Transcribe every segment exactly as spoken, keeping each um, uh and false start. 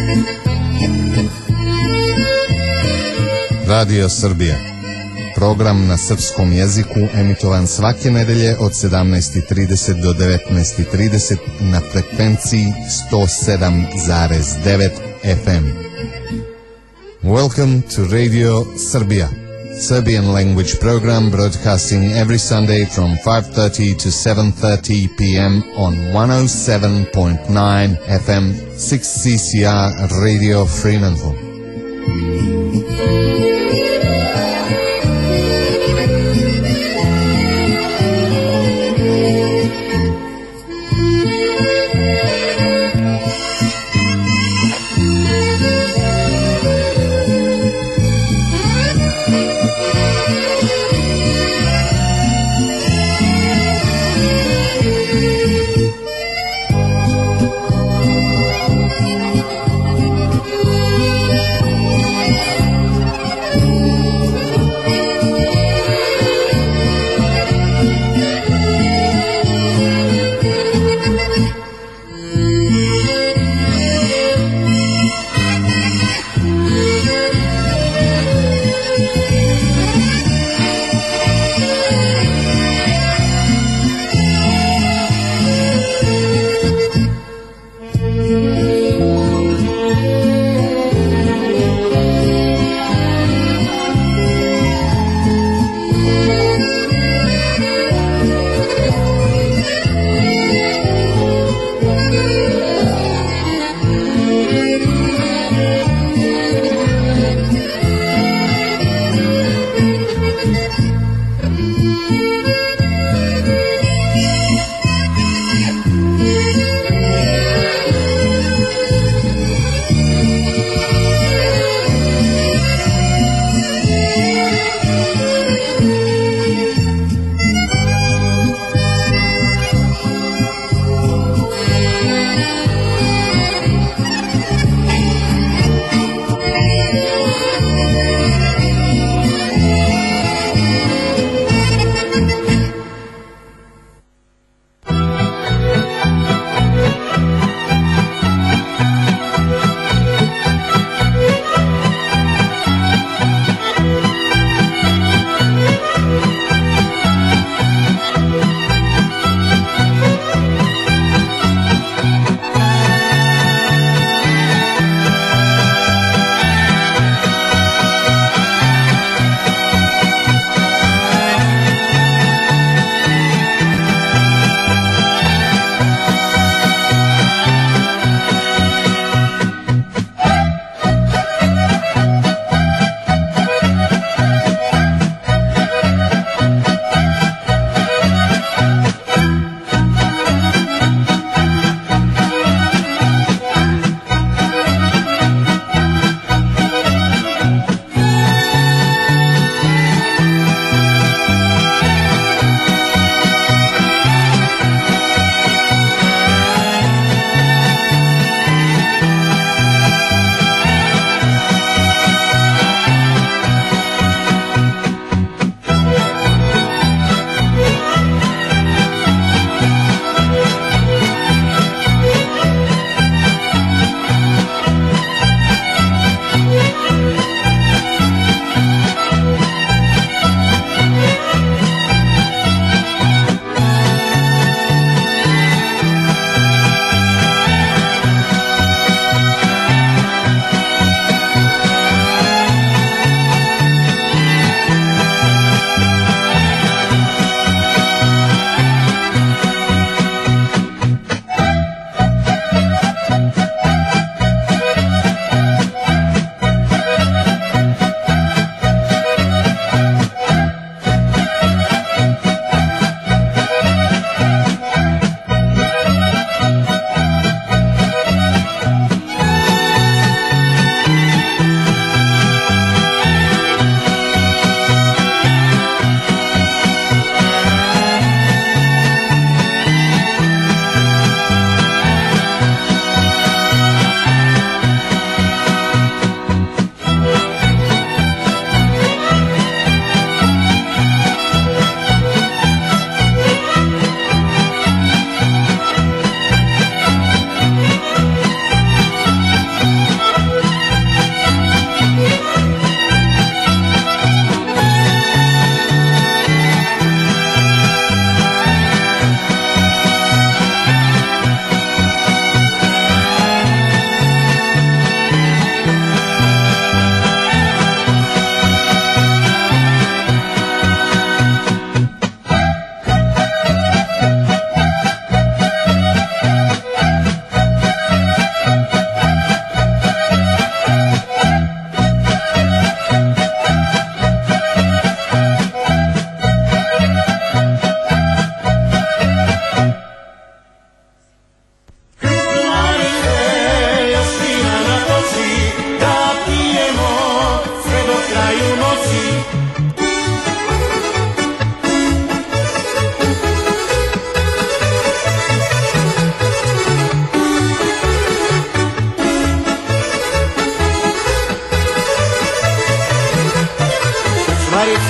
Radio Srbija. Program na srpskom jeziku emitovan svake nedelje od sedamnaest i trideset do devetnaest i trideset na frekvenciji sto sedam zarez devet F M. Welcome to Radio Srbija, Serbian language program broadcasting every Sunday from five thirty to seven thirty p m on one oh seven point nine F M six C C R Radio Fremantle.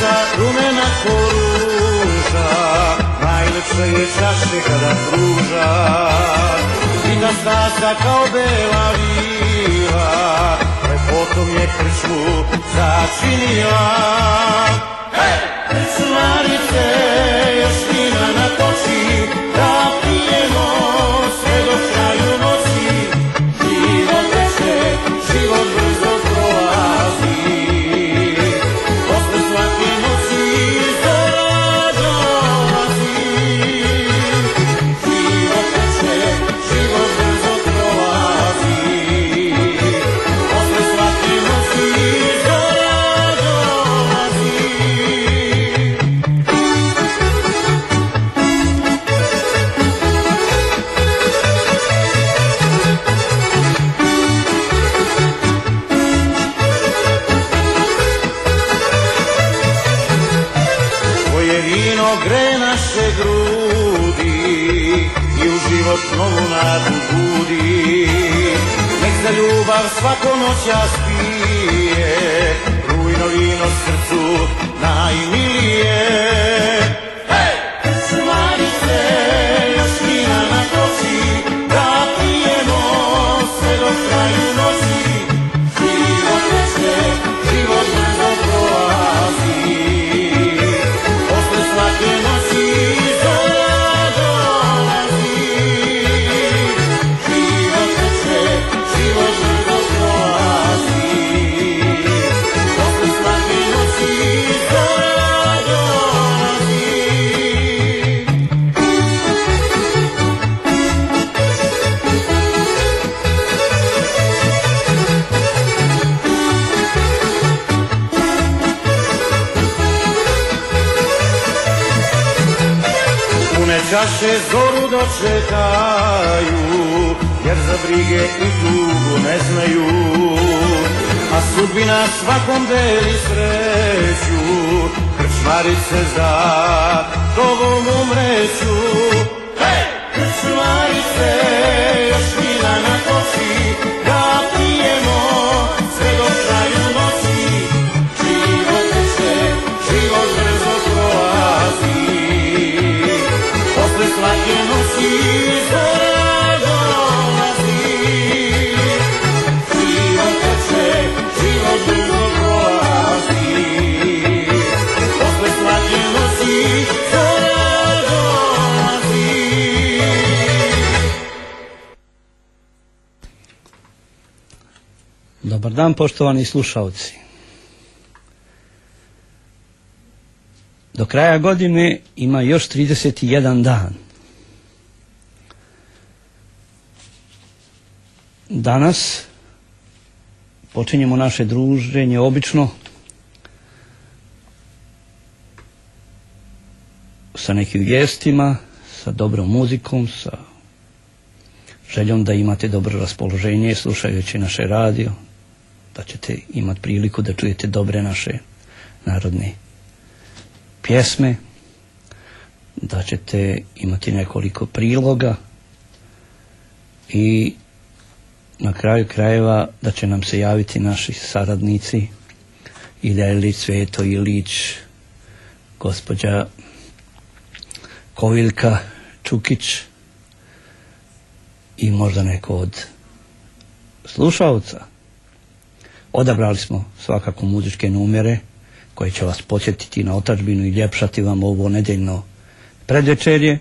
Ružica rumena ko ruža, najlepše je čaše kada pruža. I da stasa kao bela vila, lepotom je krčmu začinila. Hej! Krčmarice, još vina natoči, da pijemo sve do kraju noći. Život teče, život brzo prolazi, posle svake noći zora dolazi. Život teče, život brzo prolazi, posle svake noći zora dolazi. Tvoje vino gre naše grudi i u život novu nadu budi. Nek za ljubav svako noćas pije, rujno vino srcu najmilije. Hej! Krčmarice, još vina natoči, da pijemo sve do kraju noći. Život teče, život brzo prolazi, posle svake noći zora dolazi. Život teče, život brzo prolazi, posle svake noći zora dolazi. Pune čaše zoru dočekaju, jer za brige i tugu ne znaju. A sudbina svakom deli sreću, krčmarice za tobom umreću. Hej! Krčmarice, još vina natoči, da pijemo sve do kraju noći. Život teče, život brzo prolazi, posle svake noći zora dolazi. Život teče, život brzo prolazi, posle svake noći zora dolazi. Dobar dan, poštovani slušalci. Do kraja godine ima još trideset jedan dan. Danas počinjemo naše druženje obično sa nekim vijestima, sa dobrom muzikom, sa željom da imate dobro raspoloženje slušajući naše radio, da ćete imati priliku da čujete dobre naše narodne pjesme, da ćete imati nekoliko priloga i na kraju krajeva da će nam se javiti naši saradnici Ilija Cveto Ilić, gospođa Koviljka Čukić i možda neko od slušalca. Odabrali smo svakako muzičke numere koje će vas podsjetiti na otadžbinu i ljepšati vam ovo nedeljno predvečerje.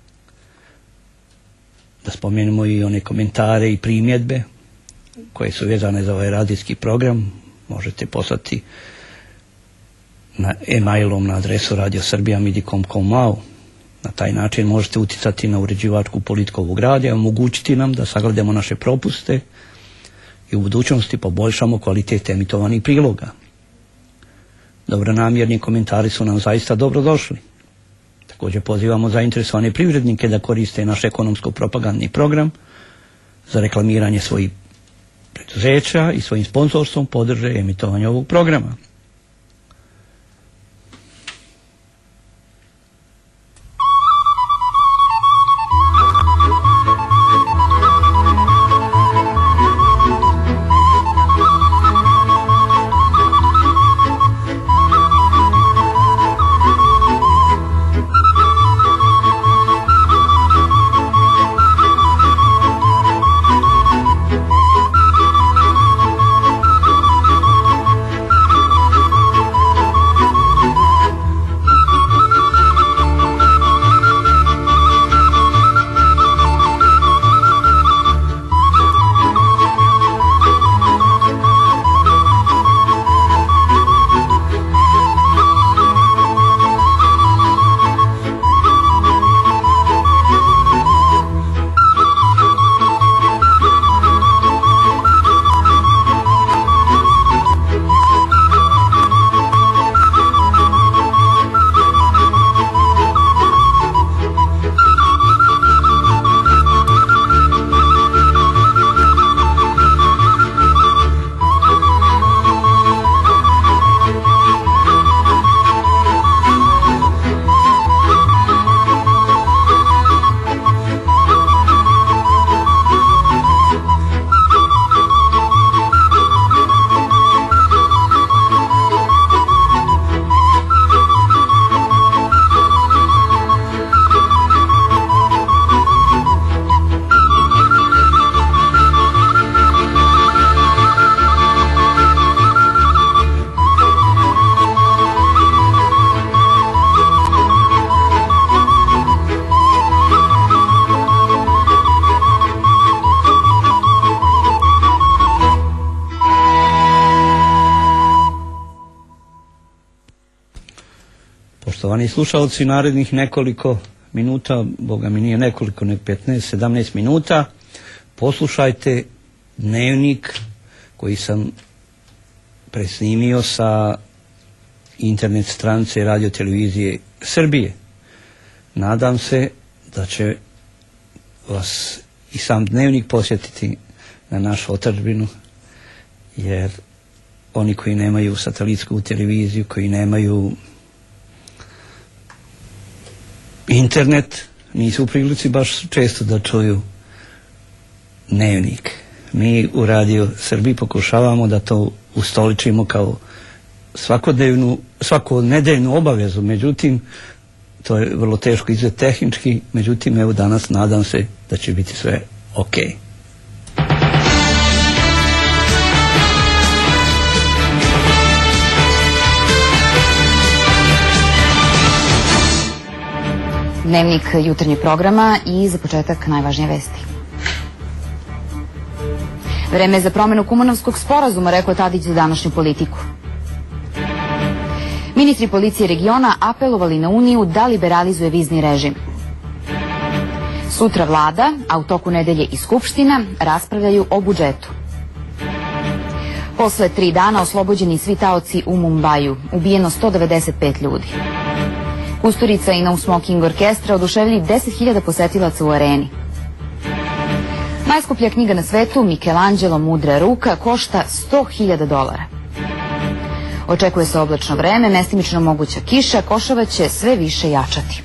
Da spomenemo i one komentare i primjedbe koje su vezane za ovaj radijski program. Možete poslati na e-mailom na adresu radio srbija midicom dot com. Na taj način možete uticati na uređivačku politiku ovog radija, omogućiti nam da sagledamo naše propuste i u budućnosti poboljšamo kvalitet emitovanih priloga. Dobronamjerni komentari su nam zaista dobrodošli. Također pozivamo zainteresovane privrednike da koriste naš ekonomsko-propagandni program za reklamiranje svojih preduzeća i svojim sponzorstvom podrže emitovanje ovog programa. Poštovani slušalci, narednih nekoliko minuta, boga mi nije nekoliko, ne petnaest, sedamnaest minuta, poslušajte dnevnik koji sam presnimio sa internet stranice Radio Televizije Srbije. Nadam se da će vas i sam dnevnik posjetiti na našu otadžbinu, jer oni koji nemaju satelitsku televiziju, koji nemaju internet, nisu u prilici baš često da čuju dnevnik. Mi u Radio Srbiji pokušavamo da to ustoličimo kao svakodnevnu, svakonedeljnu obavezu, međutim to je vrlo teško izvesti tehnički, međutim evo danas nadam se da će biti sve ok. Dnevnik jutarnjeg programa i za početak najvažnije vesti. Vreme za promenu Kumanovskog sporazuma, rekao Tadić za današnju Politiku. Ministri policije regiona apelovali na Uniju da liberalizuje vizni režim. Sutra vlada, a u toku nedelje i Skupština, raspravljaju o budžetu. Posle tri dana oslobođeni svi taoci u Mumbaju, ubijeno sto devedeset pet ljudi. Kusturica i No Smoking orkestra oduševili deset hiljada posetilaca u areni. Najskuplja knjiga na svetu, Michelangelo Mudra ruka, košta sto hiljada dolara. Očekuje se oblačno vreme, mestimično moguća kiša, košava će sve više jačati.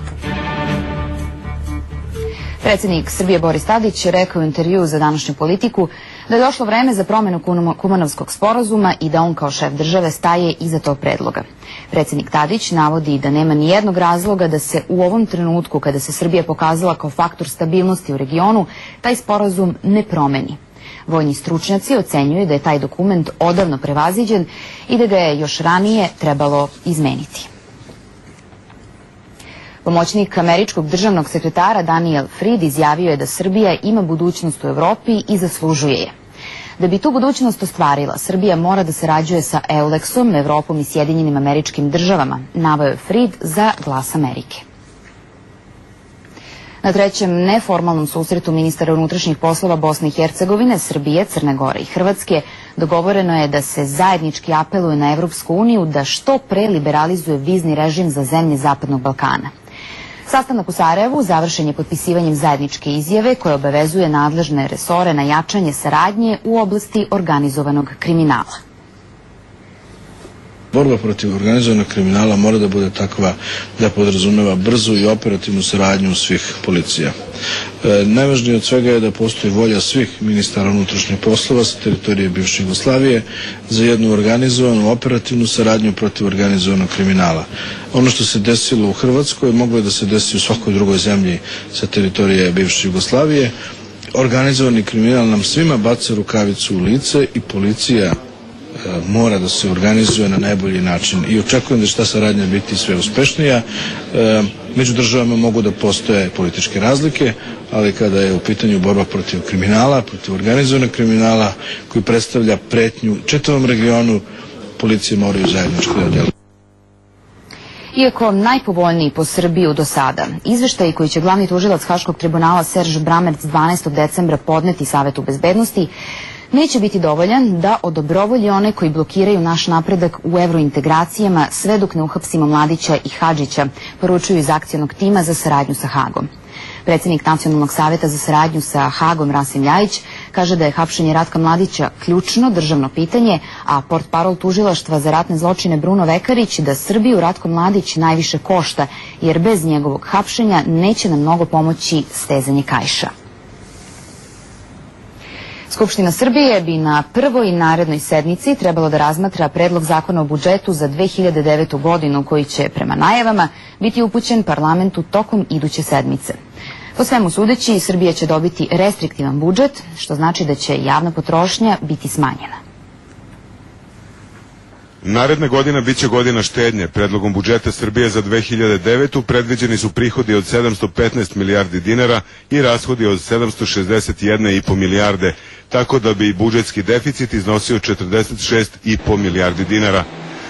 Predsjednik Srbije Boris Tadić je rekao u intervjuu za današnju Politiku da je došlo vreme za promenu Kumanovskog sporazuma i da on kao šef države staje iza tog predloga. Predsjednik Tadić navodi da nema ni jednog razloga da se u ovom trenutku, kada se Srbija pokazala kao faktor stabilnosti u regionu, taj sporazum ne promeni. Vojni stručnjaci ocenjuju da je taj dokument odavno prevaziđen i da ga je još ranije trebalo izmeniti. Pomoćnik američkog državnog sekretara Daniel Fried izjavio je da Srbija ima budućnost u Evropi i zaslužuje je. Da bi tu budućnost ostvarila, Srbija mora da sarađuje sa Euleksom, Evropom i Sjedinjenim Američkim Državama, naveo je Fried za Glas Amerike. Na trećem neformalnom susretu ministara unutrašnjih poslova Bosne i Hercegovine, Srbije, Crne Gore i Hrvatske dogovoreno je da se zajednički apeluje na Evropsku uniju da što pre liberalizuje vizni režim za zemlje Zapadnog Balkana. Sastanak u Sarajevu završen je potpisivanjem zajedničke izjave koja obavezuje nadležne resore na jačanje saradnje u oblasti organizovanog kriminala. Borba protiv organizovanog kriminala mora da bude takva da podrazumeva brzu i operativnu saradnju svih policija. E, najvažnije od svega je da postoji volja svih ministara unutrašnjih poslova sa teritorije bivše Jugoslavije za jednu organizovanu operativnu saradnju protiv organizovanog kriminala. Ono što se desilo u Hrvatskoj moglo je da se desi u svakoj drugoj zemlji sa teritorije bivše Jugoslavije. Organizovani kriminal nam svima baca rukavicu u lice i policija mora da se organizuje na najbolji način i očekujem da će ta saradnja biti sve uspešnija. E, među državama mogu da postoje političke razlike, ali kada je u pitanju borba protiv kriminala, protiv organizovanog kriminala koji predstavlja pretnju čitavom regionu, policije moraju zajednički da djeluju. Iako najpovoljniji po Srbiju do sada, izveštaj koji će glavni tužilac Haškog tribunala Serž Bramerc dvanaestog decembra podneti Savetu bezbednosti neće biti dovoljan da odobrovolji one koji blokiraju naš napredak u evrointegracijama sve dok ne uhapsimo Mladića i Hadžića, poručuju iz akcionog tima za saradnju sa Hagom. Predsjednik Nacionalnog saveta za saradnju sa Hagom Rasim Ljajić kaže da je hapšenje Ratka Mladića ključno državno pitanje, a portparol tužilaštva za ratne zločine Bruno Vekarić da Srbiju Ratko Mladić najviše košta, jer bez njegovog hapšenja neće nam mnogo pomoći stezanje kaiša. Skupština Srbije bi na prvoj narednoj sednici trebalo da razmatra predlog zakona o budžetu za dve hiljade devetu godinu koji će, prema najavama, biti upućen parlamentu tokom iduće sedmice. Po svemu sudeći, Srbija će dobiti restriktivan budžet, što znači da će javna potrošnja biti smanjena. Naredna godina biće godina štednje. Predlogom budžeta Srbije za dve hiljade devetu predviđeni su prihodi od sedamsto petnaest milijardi dinara i rashodi od sedamsto šezdeset jedna i po milijarde, tako da bi budžetski deficit iznosio četrdeset šest i po milijardi dinara.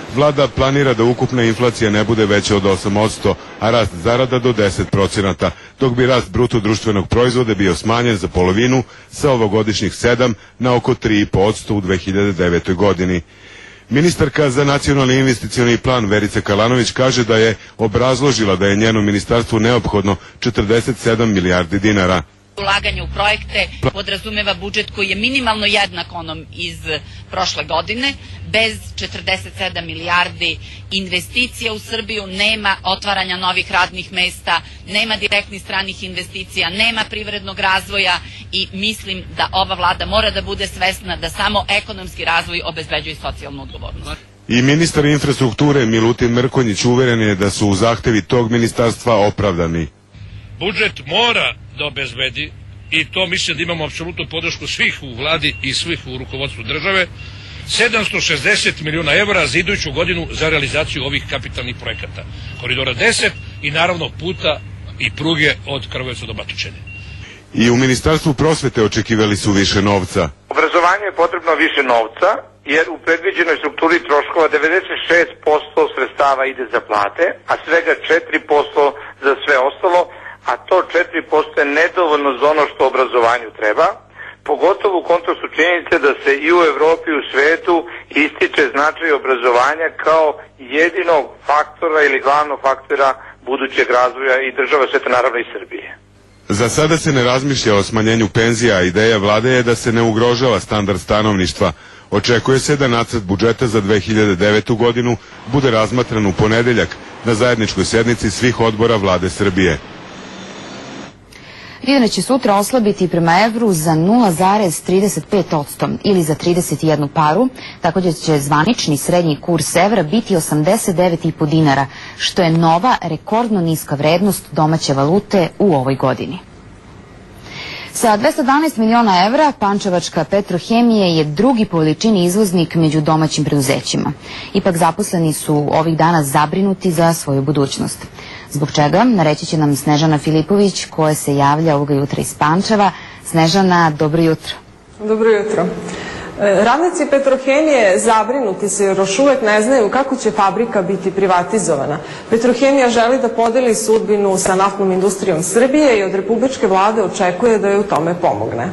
Vlada planira da ukupna inflacija ne bude veća od osam posto, a rast zarada do deset procenata, dok bi rast bruto društvenog proizvoda bio smanjen za polovinu sa ovogodišnjih sedam na oko tri posto u dve hiljade devetoj. godini. Ministarka za nacionalni investicioni plan Verica Kalanović kaže da je obrazložila da je njeno ministarstvu neophodno četrdeset sedam milijardi dinara. Ulaganje u projekte podrazumeva budžet koji je minimalno jednak onom iz prošle godine. Bez četrdeset sedam milijardi investicija u Srbiju nema otvaranja novih radnih mesta, nema direktnih stranih investicija, nema privrednog razvoja i mislim da ova vlada mora da bude svesna da samo ekonomski razvoj obezbeđuje socijalnu odgovornost. I ministar infrastrukture Milutin Mrkonjić uveren je da su zahtevi tog ministarstva opravdani. Budžet mora da obezbedi, i to mislim da imamo apsolutnu podršku svih u vladi i svih u rukovodstvu države, sedamsto šezdeset miliona evra za iduću godinu za realizaciju ovih kapitalnih projekata. Koridora deset i naravno puta i pruge od Kragujevca do Batočine. I u Ministarstvu prosvete očekivali su više novca. Obrazovanju je potrebno više novca, jer u predviđenoj strukturi troškova devedeset šest posto sredstava ide za plate, a svega četiri posto za sve ostalo, a to četiri posto je nedovoljno za ono što obrazovanju treba, pogotovo u kontekstu činjenice da se i u Evropi i u svetu ističe značaj obrazovanja kao jedinog faktora ili glavnog faktora budućeg razvoja i država sveta, naravno i Srbije. Za sada se ne razmišlja o smanjenju penzija, a ideja vlade je da se ne ugrožava standard stanovništva. Očekuje se da nacrt budžeta za dve hiljade devetu. godinu bude razmatran u ponedeljak na zajedničkoj sednici svih odbora vlade Srbije. Dinar će sutra oslabiti prema evru za nula zarez trideset pet posto ili za trideset jednu paru, tako da će zvanični srednji kurs evra biti osamdeset devet i po dinara, što je nova rekordno niska vrednost domaće valute u ovoj godini. Sa dvesta dvanaest miliona evra Pančevačka Petrohemija je drugi po veličini izvoznik među domaćim preduzećima. Ipak zaposleni su ovih dana zabrinuti za svoju budućnost. Zbog čega, reći će nam Snežana Filipović, koja se javlja ovoga jutra iz Pančeva. Snežana, dobro jutro. Dobro jutro. Radnici Petrohemije zabrinuti se jer još uvek ne znaju kako će fabrika biti privatizovana. Petrohemija želi da podeli sudbinu sa naftnom industrijom Srbije i od republičke vlade očekuje da joj u tome pomogne.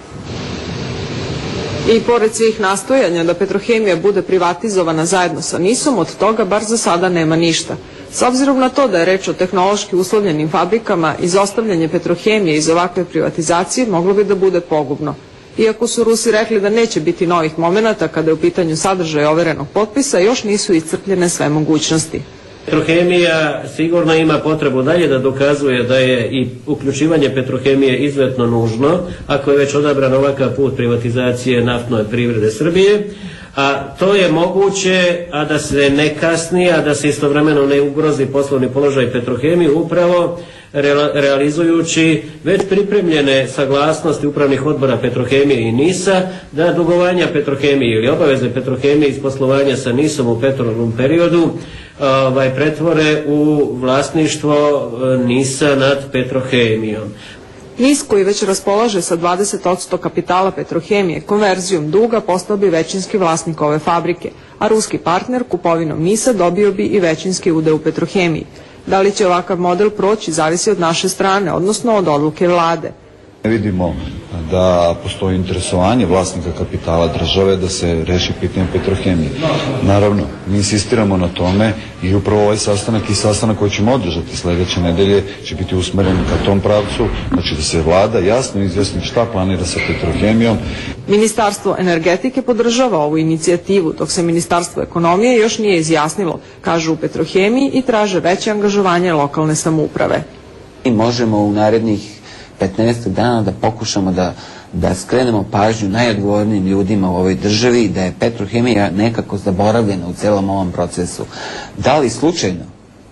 I pored svih nastojanja da Petrohemija bude privatizovana zajedno sa NIS-om, od toga bar za sada nema ništa. S obzirom na to da je reč o tehnološki uslovljenim fabrikama, izostavljanje Petrohemije iz ovakve privatizacije moglo bi da bude pogubno. Iako su Rusi rekli da neće biti novih momenata kada je u pitanju sadržaj overenog potpisa, još nisu iscrpljene sve mogućnosti. Petrohemija sigurno ima potrebu dalje da dokazuje da je i uključivanje Petrohemije izuzetno nužno, ako je već odabran ovakav put privatizacije naftne privrede Srbije, a to je moguće, a da se ne kasni, a da se istovremeno ne ugrozi poslovni položaj Petrohemije, upravo realizujući već pripremljene saglasnosti upravnih odbora Petrohemije i NIS-a da dugovanja Petrohemije ili obaveze Petrohemije iz poslovanja sa NIS-om u prethodnom periodu ovaj, pretvore u vlasništvo NIS-a nad Petrohemijom. NIS, koji već raspolaže sa dvadeset posto kapitala Petrohemije, konverzijom duga postao bi većinski vlasnik ove fabrike, a ruski partner kupovinom NIS-a dobio bi i većinski udeo u Petrohemiji. Da li će ovakav model proći zavisi od naše strane, odnosno od odluke vlade. Vidimo da postoji interesovanje vlasnika kapitala države da se reši pitanje Petrohemije. Naravno, mi insistiramo na tome i upravo ovaj sastanak i sastanak koji ćemo održati sledeće nedelje će biti usmeren ka tom pravcu, znači da se vlada jasno izjasni šta planira sa Petrohemijom. Ministarstvo energetike podržava ovu inicijativu, dok se Ministarstvo ekonomije još nije izjasnilo, kažu u Petrohemiji, i traže veće angažovanje lokalne samouprave. Mi možemo u narednih petnaest dana da pokušamo da, da skrenemo pažnju najodgovornijim ljudima u ovoj državi, da je Petrohemija nekako zaboravljena u celom ovom procesu. Da li slučajno?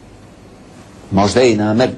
Možda i namerno.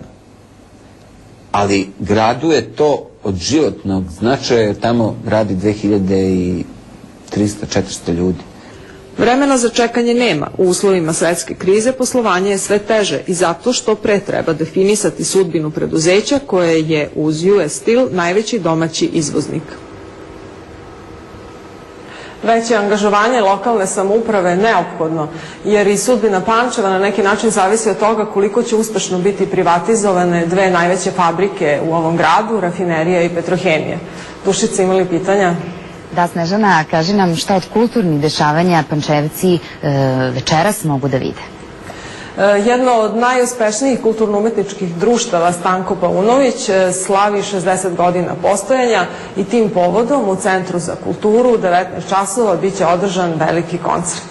Ali gradu je to od životnog značaja, tamo radi dve hiljade trista do četiristo ljudi. Vremena za čekanje nema. U uslovima svetske krize poslovanje je sve teže i zato što pre treba definisati sudbinu preduzeća koje je uz U S Steel najveći domaći izvoznik. Već je angažovanje lokalne samouprave neophodno, jer i sudbina Pančeva na neki način zavisi od toga koliko će uspešno biti privatizovane dve najveće fabrike u ovom gradu, rafinerija i petrohemija. Dušica, imali pitanja? Da, Snežana, kaži nam šta od kulturnih dešavanja Pančevci večeras mogu da vide. Jedno od najuspešnijih kulturno-umetničkih društava, Stanko Paunović, slavi šezdeset godina postojanja i tim povodom u Centru za kulturu u devetnaest časova biće održan veliki koncert.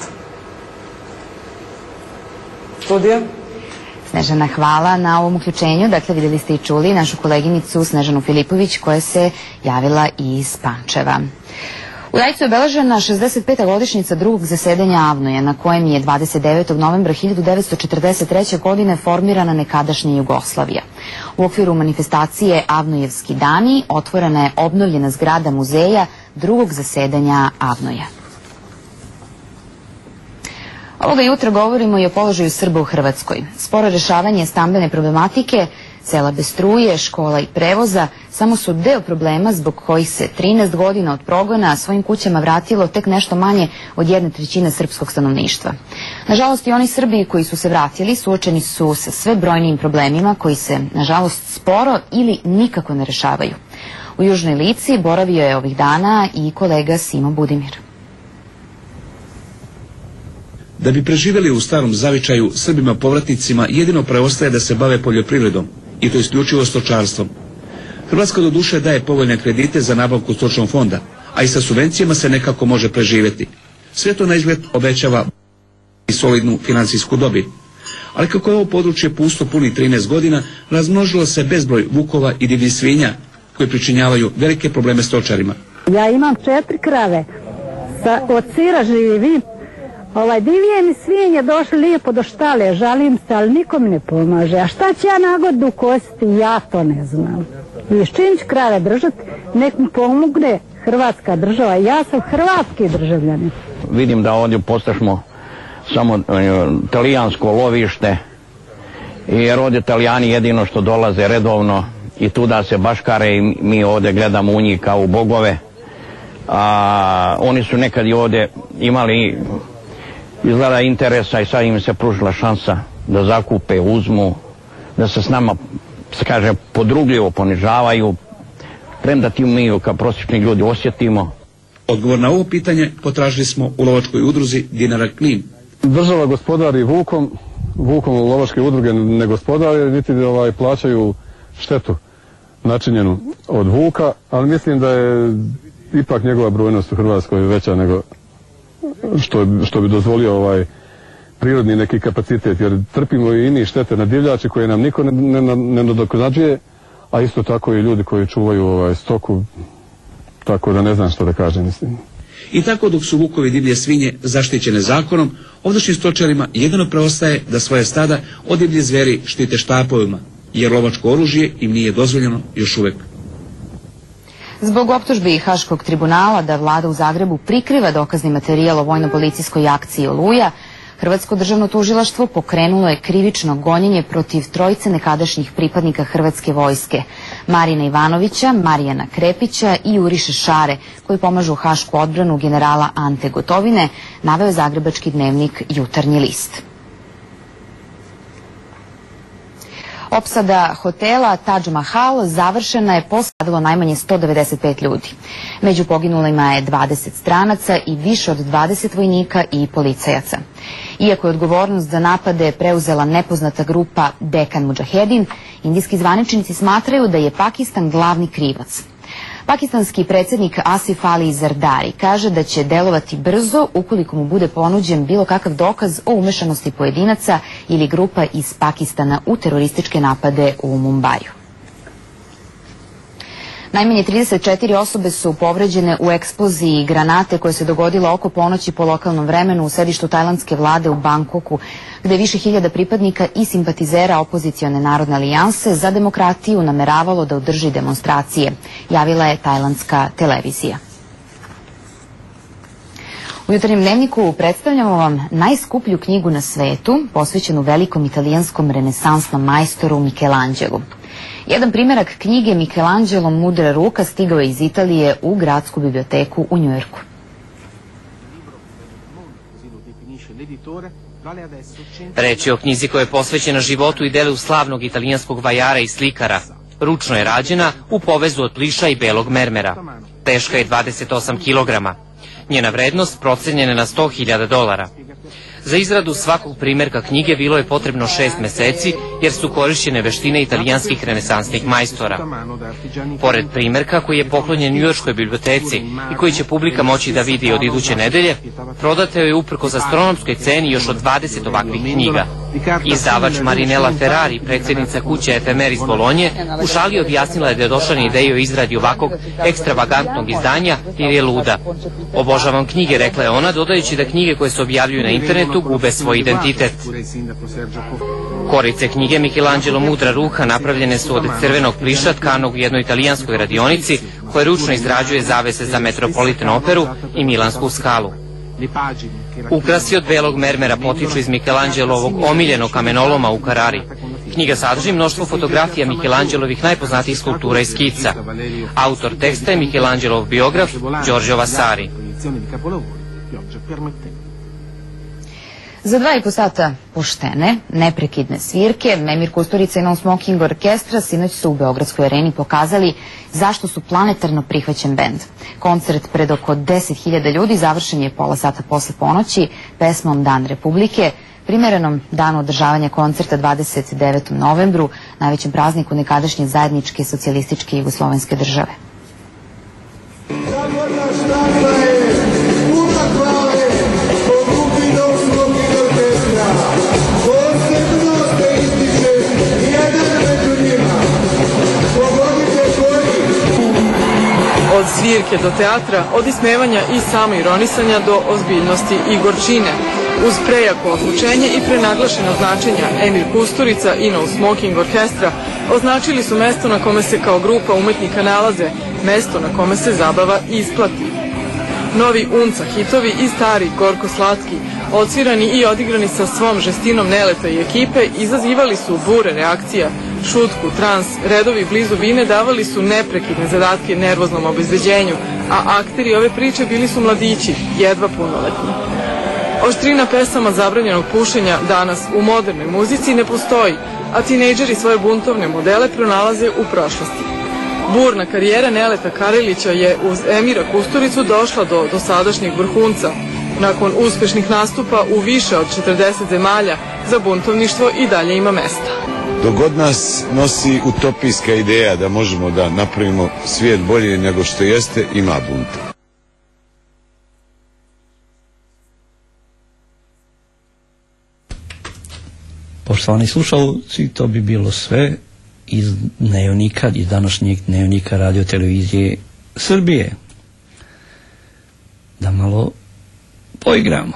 Studija? Snežana, hvala na ovom uključenju. Dakle, vidjeli ste i čuli našu koleginicu Snežanu Filipović koja se javila iz Pančeva. U Jajcu je obeležena šezdeset peta godišnjica drugog zasedanja AVNOJ-a na kojem je dvadeset devetog novembra hiljadu devetsto četrdeset treće. godine formirana nekadašnja Jugoslavija. U okviru manifestacije AVNOJ-evski dani otvorena je obnovljena zgrada muzeja drugog zasedanja AVNOJ-a. Ovoga jutra govorimo i o položaju Srba u Hrvatskoj. Sporo rešavanje stambene problematike, sela bez struje, škola i prevoza samo su deo problema zbog kojih se trinaest godina od progona svojim kućama vratilo tek nešto manje od jedne trećine srpskog stanovništva. Nažalost, i oni Srbi koji su se vratili suočeni su sa sve brojnijim problemima koji se, nažalost, sporo ili nikako ne rešavaju. U Južnoj Lici boravio je ovih dana i kolega Simo Budimir. Da bi preživjeli u starom zavičaju, Srbima povratnicima jedino preostaje da se bave poljoprivredom, i to isključivo stočarstvom. Hrvatska do duše daje povoljne kredite za nabavku stočnog fonda, a i sa subvencijama se nekako može preživjeti. Sve to na izgled obećava i solidnu financijsku dobit. Ali kako je ovo područje pusto puni trinaest godina, razmnožilo se bezbroj vukova i divljih svinja koji pričinjavaju velike probleme stočarima. Ja imam četiri krave, sa, od sira živim. Ovaj, divije mi svinje došli lijepo do štale, žalim se, ali nikom ne pomaže. A šta će ja nagodu kositi, ja to ne znam. I s čim ću krave držati, nek mi pomogne Hrvatska država. Ja sam hrvatski državljanin. Vidim da ovdje postašmo samo talijansko lovište, jer ovdje Talijani jedino što dolaze redovno i tu da se baškare i mi ovdje gledamo u njih kao u bogove. A, oni su nekad i ovdje imali izgleda interesa i sad im se pružila šansa da zakupe, uzmu, da se s nama, se kaže, podrugljivo ponižavaju, premda ti mi kao prosječni ljudi osjetimo. Odgovor na ovo pitanje potražili smo u lovačkoj udruzi Dinara Knin. Država gospodari vukom, vukom lovačke udruge ne gospodare, niti ovaj, plaćaju štetu načinjenu od vuka, ali mislim da je ipak njegova brojnost u Hrvatskoj veća nego što, što bi dozvolio ovaj prirodni neki kapacitet, jer trpimo i mi štete na divljači koje nam niko ne, ne, ne nadoknađuje, a isto tako i ljudi koji čuvaju ovaj stoku, tako da ne znam što da kažem, mislim. I tako dok su vukovi divlje svinje zaštićene zakonom, ovdašnjim stočarima jedino preostaje da svoje stada od divlje zveri štite štapovima, jer lovačko oružje im nije dozvoljeno još uvek. Zbog optužbi Haškog tribunala da vlada u Zagrebu prikriva dokazni materijal o vojno-policijskoj akciji Oluja, Hrvatsko državno tužilaštvo pokrenulo je krivično gonjenje protiv trojice nekadašnjih pripadnika Hrvatske vojske, Marina Ivanovića, Marijana Krepića i Juriše Šare, koji pomažu hašku odbranu generala Ante Gotovine, naveo je zagrebački dnevnik Jutarnji list. Opsada hotela Taj Mahal završena je, postradilo najmanje sto devedeset pet ljudi. Među poginulima je dvadeset stranaca i više od dvadeset vojnika i policajaca. Iako je odgovornost za napade preuzela nepoznata grupa Dekan Mudžahedin, indijski zvaničnici smatraju da je Pakistan glavni krivac. Pakistanski predsjednik Asif Ali Zardari kaže da će delovati brzo ukoliko mu bude ponuđen bilo kakav dokaz o umešanosti pojedinaca ili grupa iz Pakistana u terorističke napade u Mumbaju. Najmanje trideset četiri osobe su povređene u eksploziji granate koja se dogodila oko ponoći po lokalnom vremenu u sedištu tajlandske vlade u Bangkoku, gde je više hiljada pripadnika i simpatizera opozicione narodne alijanse za demokratiju nameravalo da održi demonstracije, javila je tajlandska televizija. U Jutarnjem dnevniku predstavljamo vam najskuplju knjigu na svetu, posvećenu velikom italijanskom renesansnom majstoru Michelangelu. Jedan primjerak knjige Michelangelo Mudra ruka stigao je iz Italije u gradsku biblioteku u Njujorku. Reč je o knjizi koja je posvećena životu i delu slavnog italijanskog vajara i slikara. Ručno je rađena u povezu od pliša i belog mermera. Teška je dvadeset osam kilograma. Njena vrednost procenjena je na sto hiljada dolara. Za izradu svakog primjerka knjige bilo je potrebno šest meseci, jer su korišćene veštine italijanskih renesansnih majstora. Pored primjerka, koji je poklonjen Njujorškoj biblioteci i koji će publika moći da vidi od iduće nedelje, prodato je uprkos astronomskoj ceni još od dvadeset ovakvih knjiga. Izdavač Marinella Ferrari, predsjednica kuće Efemer iz Bolonje, u šali objasnila je da je došla na ideju o izradi ovakvog ekstravagantnog izdanja jer je luda. Obožavam knjige, rekla je ona, dodajući da knjige koje se objavljuju na internetu gube svoj identitet. Korice knjige Michelangelo Mudra ruka napravljene su od crvenog pliša tkanog u jednoj italijanskoj radionici koja ručno izrađuje zavese za Metropolitan operu i Milansku skalu. Ukrasi od belog mermera potiču iz Michelangelovog omiljenog kamenoloma u Carrari. Knjiga sadrži mnoštvo fotografija Michelangelovih najpoznatijih skulptura i skica. Autor teksta je Michelangelov biograf Giorgio Vasari. Za dva i po sata poštene, neprekidne svirke, Emir Kusturica i No Smoking Orkestra sinoć su u Beogradskoj areni pokazali zašto su planetarno prihvaćen bend. Koncert pred oko deset hiljada ljudi završen je pola sata posle ponoći pesmom Dan Republike, primerenom danu održavanja koncerta dvadeset devetog novembru, najvećem prazniku nekadašnje zajedničke socijalističke jugoslovenske države. Od svirke do teatra, od ismevanja i samoironisanja do ozbiljnosti i gorčine. Uz prejako odlučenje i prenaglašeno značenja Emir Kusturica i No Smoking Orkestra označili su mesto na kome se kao grupa umetnika nalaze, mesto na kome se zabava isplati. Novi unca hitovi i stari gorko slatki, odsvirani i odigrani sa svom žestinom Neleta i ekipe, izazivali su bure reakcija. Šutku, trans, redovi blizu bine davali su neprekidne zadatke nervoznom obezbeđenju, a akteri ove priče bili su mladići, jedva punoletni. Oštrina pesama zabranjenog pušenja danas u modernoj muzici ne postoji, a tinejdžeri svoje buntovne modele pronalaze u prošlosti. Burna karijera Neleta Karelića je uz Emira Kusturicu došla do dosadašnjeg vrhunca. Nakon uspešnih nastupa u više od četrdeset zemalja, za buntovništvo i dalje ima mesta. Dok god nas nosi utopijska ideja da možemo da napravimo svijet bolje nego što jeste, ima bunta. Poštovani slušalci, to bi bilo sve iz dnevnika, iz današnjeg dnevnika Radio Televizije Srbije. Da malo poigramo.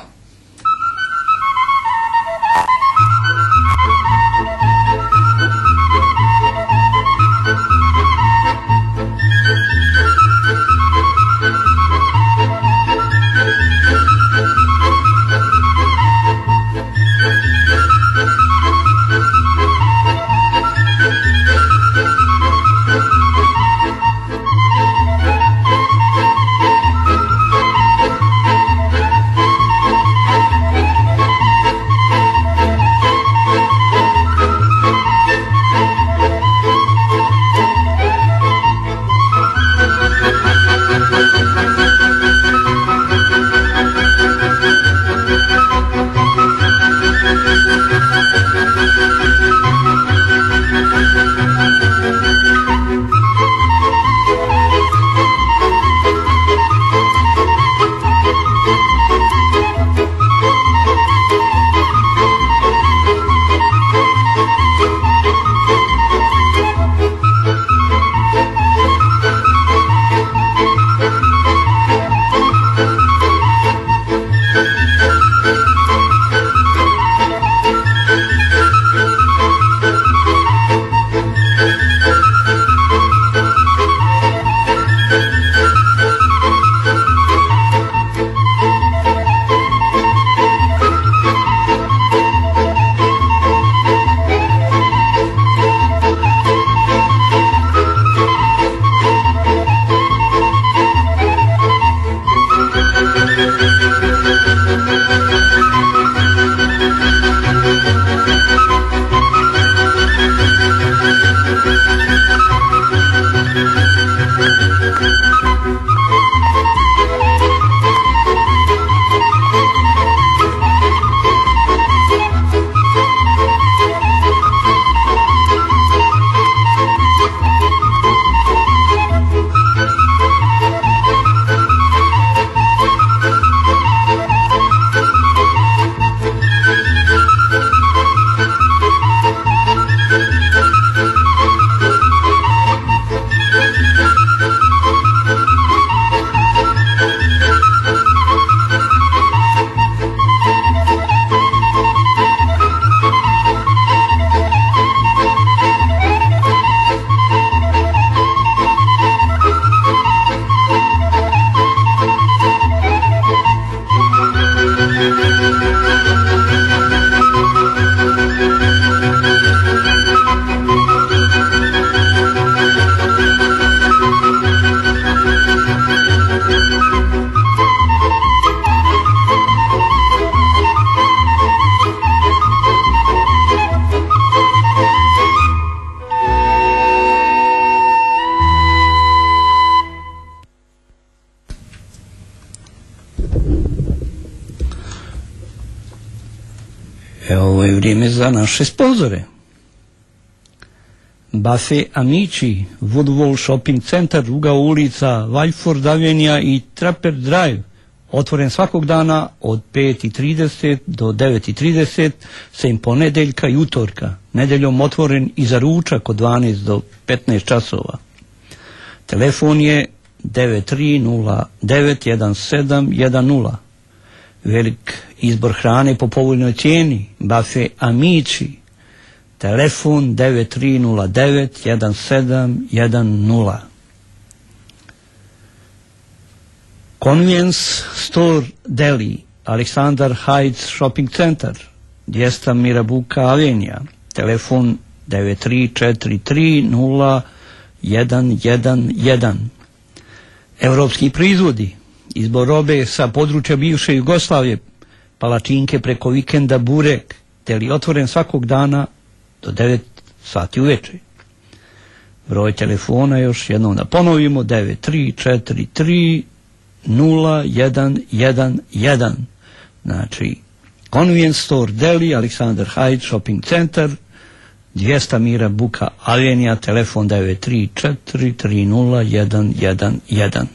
Evo, ovo je vrijeme za naše sponzore. Buffet Amici, Woodwall Shopping Center, ugao ulica Walford Avenija i Trapper Drive, otvoren svakog dana od pet i trideset do devet i trideset, sem ponedeljka i utorka, nedeljom otvoren i za ručak od dvanaest do petnaest časova. Telefon je devet tri nula devet jedan sedam jedan nula. Velik izbor hrane po povoljnoj cijeni. Buffet Amici. Telefon devet tri nula devet jedan sedam jedan nula. Convenience Store Deli, Aleksandar Heights Shopping Center, dvjesto Mirabuka Avenija. Telefon devet tri četiri tri nula jedan jedan jedan. Evropski proizvodi, izbor robe sa područja bivše Jugoslavije, palačinke preko vikenda, burek, deli otvoren svakog dana do devet sati uveče. Broj telefona još jednom da ponovimo, devet tri četiri tri nula jedan jedan jedan. Znači, Convenience Store Deli, Aleksandar Heights Shopping Center, dvjesto Mirabuka Avenija, telefon devet tri četiri tri nula jedan jedan jedan.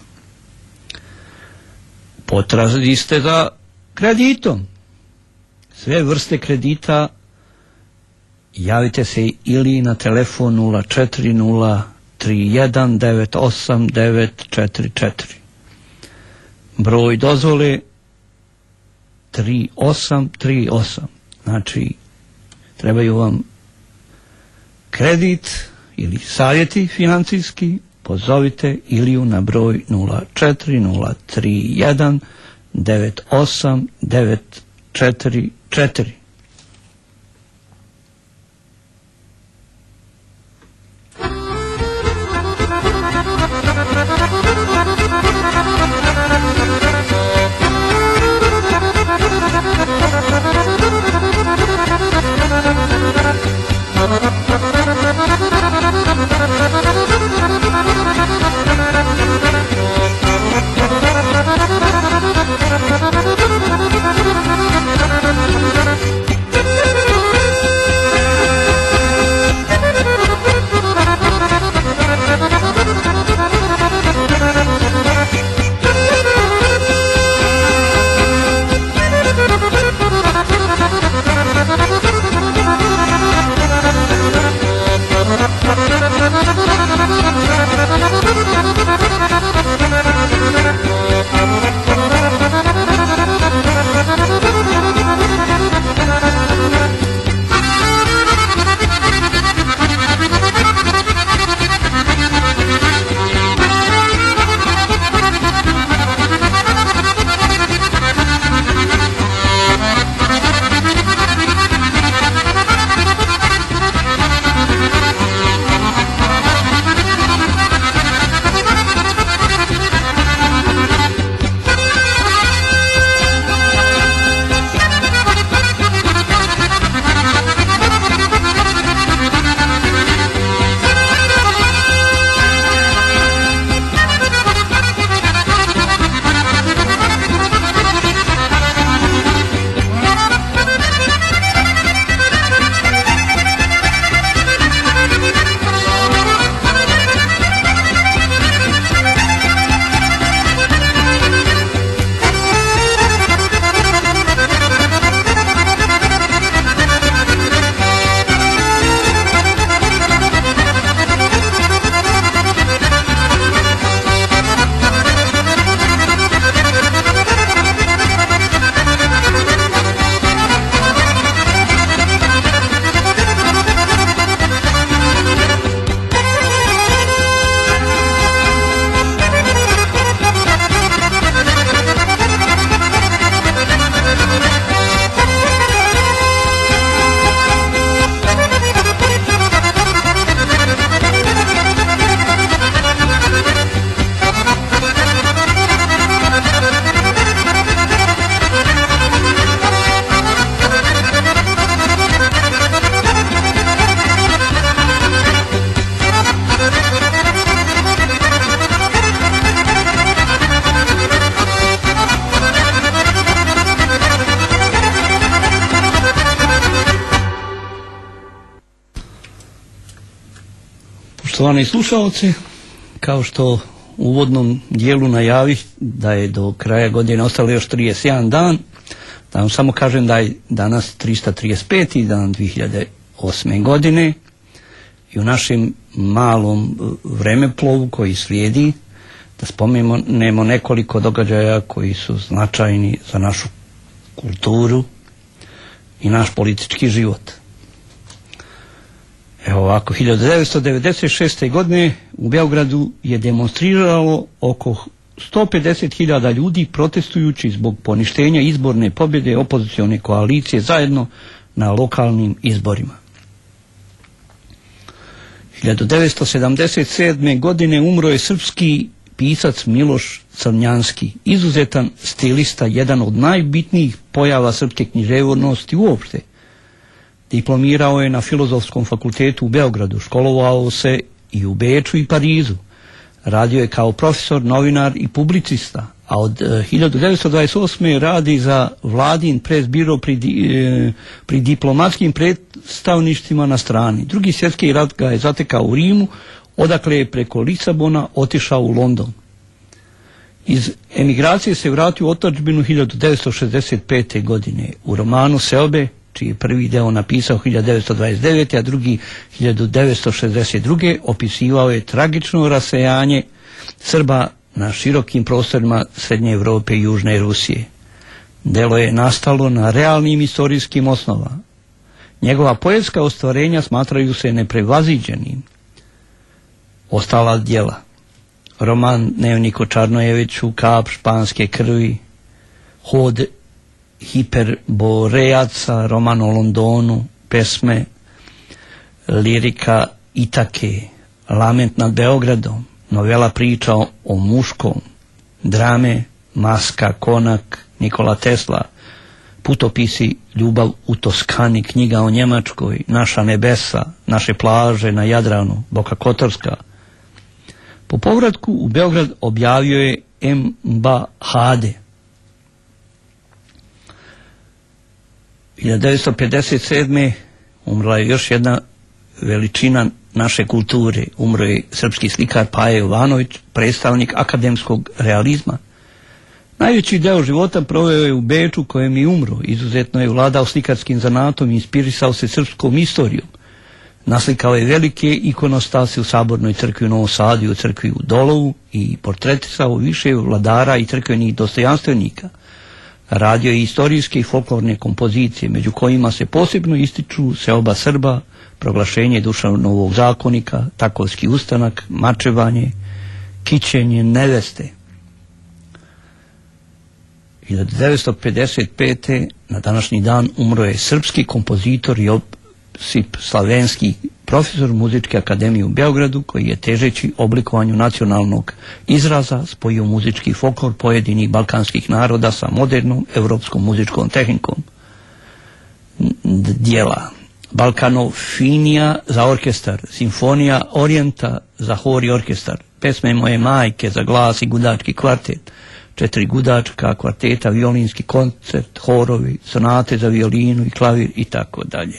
Potražili ste za kreditom. Sve vrste kredita javite se ili na telefon nula četiri nula tri jedan devet osam devet četiri četiri. Broj dozvole tri osam tri osam. Znači, trebaju vam kredit ili savjeti financijski, pozovite Iliju na broj nula četiri nula tri jedan devet osam devet četiri četiri. Thank you. Poštovani slušalci, kao što u uvodnom dijelu najavi da je do kraja godine ostalo još trideset jedan dan, da vam samo kažem da je danas trista trideset peti dan dvije hiljade osme. godine i u našem malom vremeplovu koji slijedi da spomenemo nekoliko događaja koji su značajni za našu kulturu i naš politički život. Evo ovako, hiljadu devetsto devedeset šeste. godine u Beogradu je demonstriralo oko sto pedeset hiljada ljudi protestujući zbog poništenja izborne pobjede opozicione koalicije zajedno na lokalnim izborima. hiljadu devetsto sedamdeset sedme. godine umro je srpski pisac Miloš Crnjanski, izuzetan stilista, jedan od najbitnijih pojava srpske književnosti uopšte. Diplomirao je na Filozofskom fakultetu u Beogradu, školovao se i u Beču i Parizu. Radio je kao profesor, novinar i publicista, a od e, hiljadu devetsto dvadeset osme. radi za vladin presbiro pri, e, pri diplomatskim predstavništvima na strani. Drugi svjetski rat ga je zatekao u Rimu, odakle je preko Lisabona otišao u London. Iz emigracije se vratio u otadžbinu hiljadu devetsto šezdeset pete. godine. U romanu Seobe, čiji je prvi deo napisao hiljadu devetsto dvadeset devete. a drugi hiljadu devetsto šezdeset druge. opisivao je tragično rasejanje Srba na širokim prostorima Srednje Evrope i Južne Rusije. Delo je nastalo na realnim istorijskim osnovama. Njegova poetska ostvarenja smatraju se neprevaziđenim. Ostala djela: roman Dnevnik o Čarnojeviću, Kap španske krvi, Hod hiperborejaca, roman o Londonu, pesme, lirika Itake, Lament nad Beogradom, novela priča o muškom, drame Maska, Konak, Nikola Tesla, putopisi Ljubav u Toskani, knjiga o Njemačkoj, Naša nebesa, Naše plaže na Jadranu, Boka Kotorska. Po povratku u Beograd objavio je Embahade. hiljadu devetsto pedeset sedme. umrla je još jedna veličina naše kulture. Umro je srpski slikar Paja Jovanović, predstavnik akademskog realizma. Najveći deo života proveo je u Beču, kojem je umro. Izuzetno je vladao slikarskim zanatom i inspirisao se srpskom istorijom. Naslikao je velike ikonostase u Sabornoj crkvi u Novom Sadu i u crkvi u Dolovu i portretisao više vladara i crkvenih dostojanstvenika. Radio je istorijske i folklorne kompozicije, među kojima se posebno ističu Seoba Srba, Proglašenje Dušanovog zakonika, Takovski ustanak, Mačevanje, Kićenje neveste. hiljadu devetsto pedeset pete. na današnji dan umro je srpski kompozitor Josip Slavenski, profesor Muzičke akademije u Beogradu, koji je težeći oblikovanju nacionalnog izraza spojio muzički folklor pojedinih balkanskih naroda sa modernom evropskom muzičkom tehnikom. Djela: Balkanofinija za orkestar, Simfonija Orijenta za hor i orkestar, Pesme moje majke za glas i gudački kvartet, Četiri gudačka kvarteta, violinski koncert, horovi, sonate za violinu i klavir i tako dalje.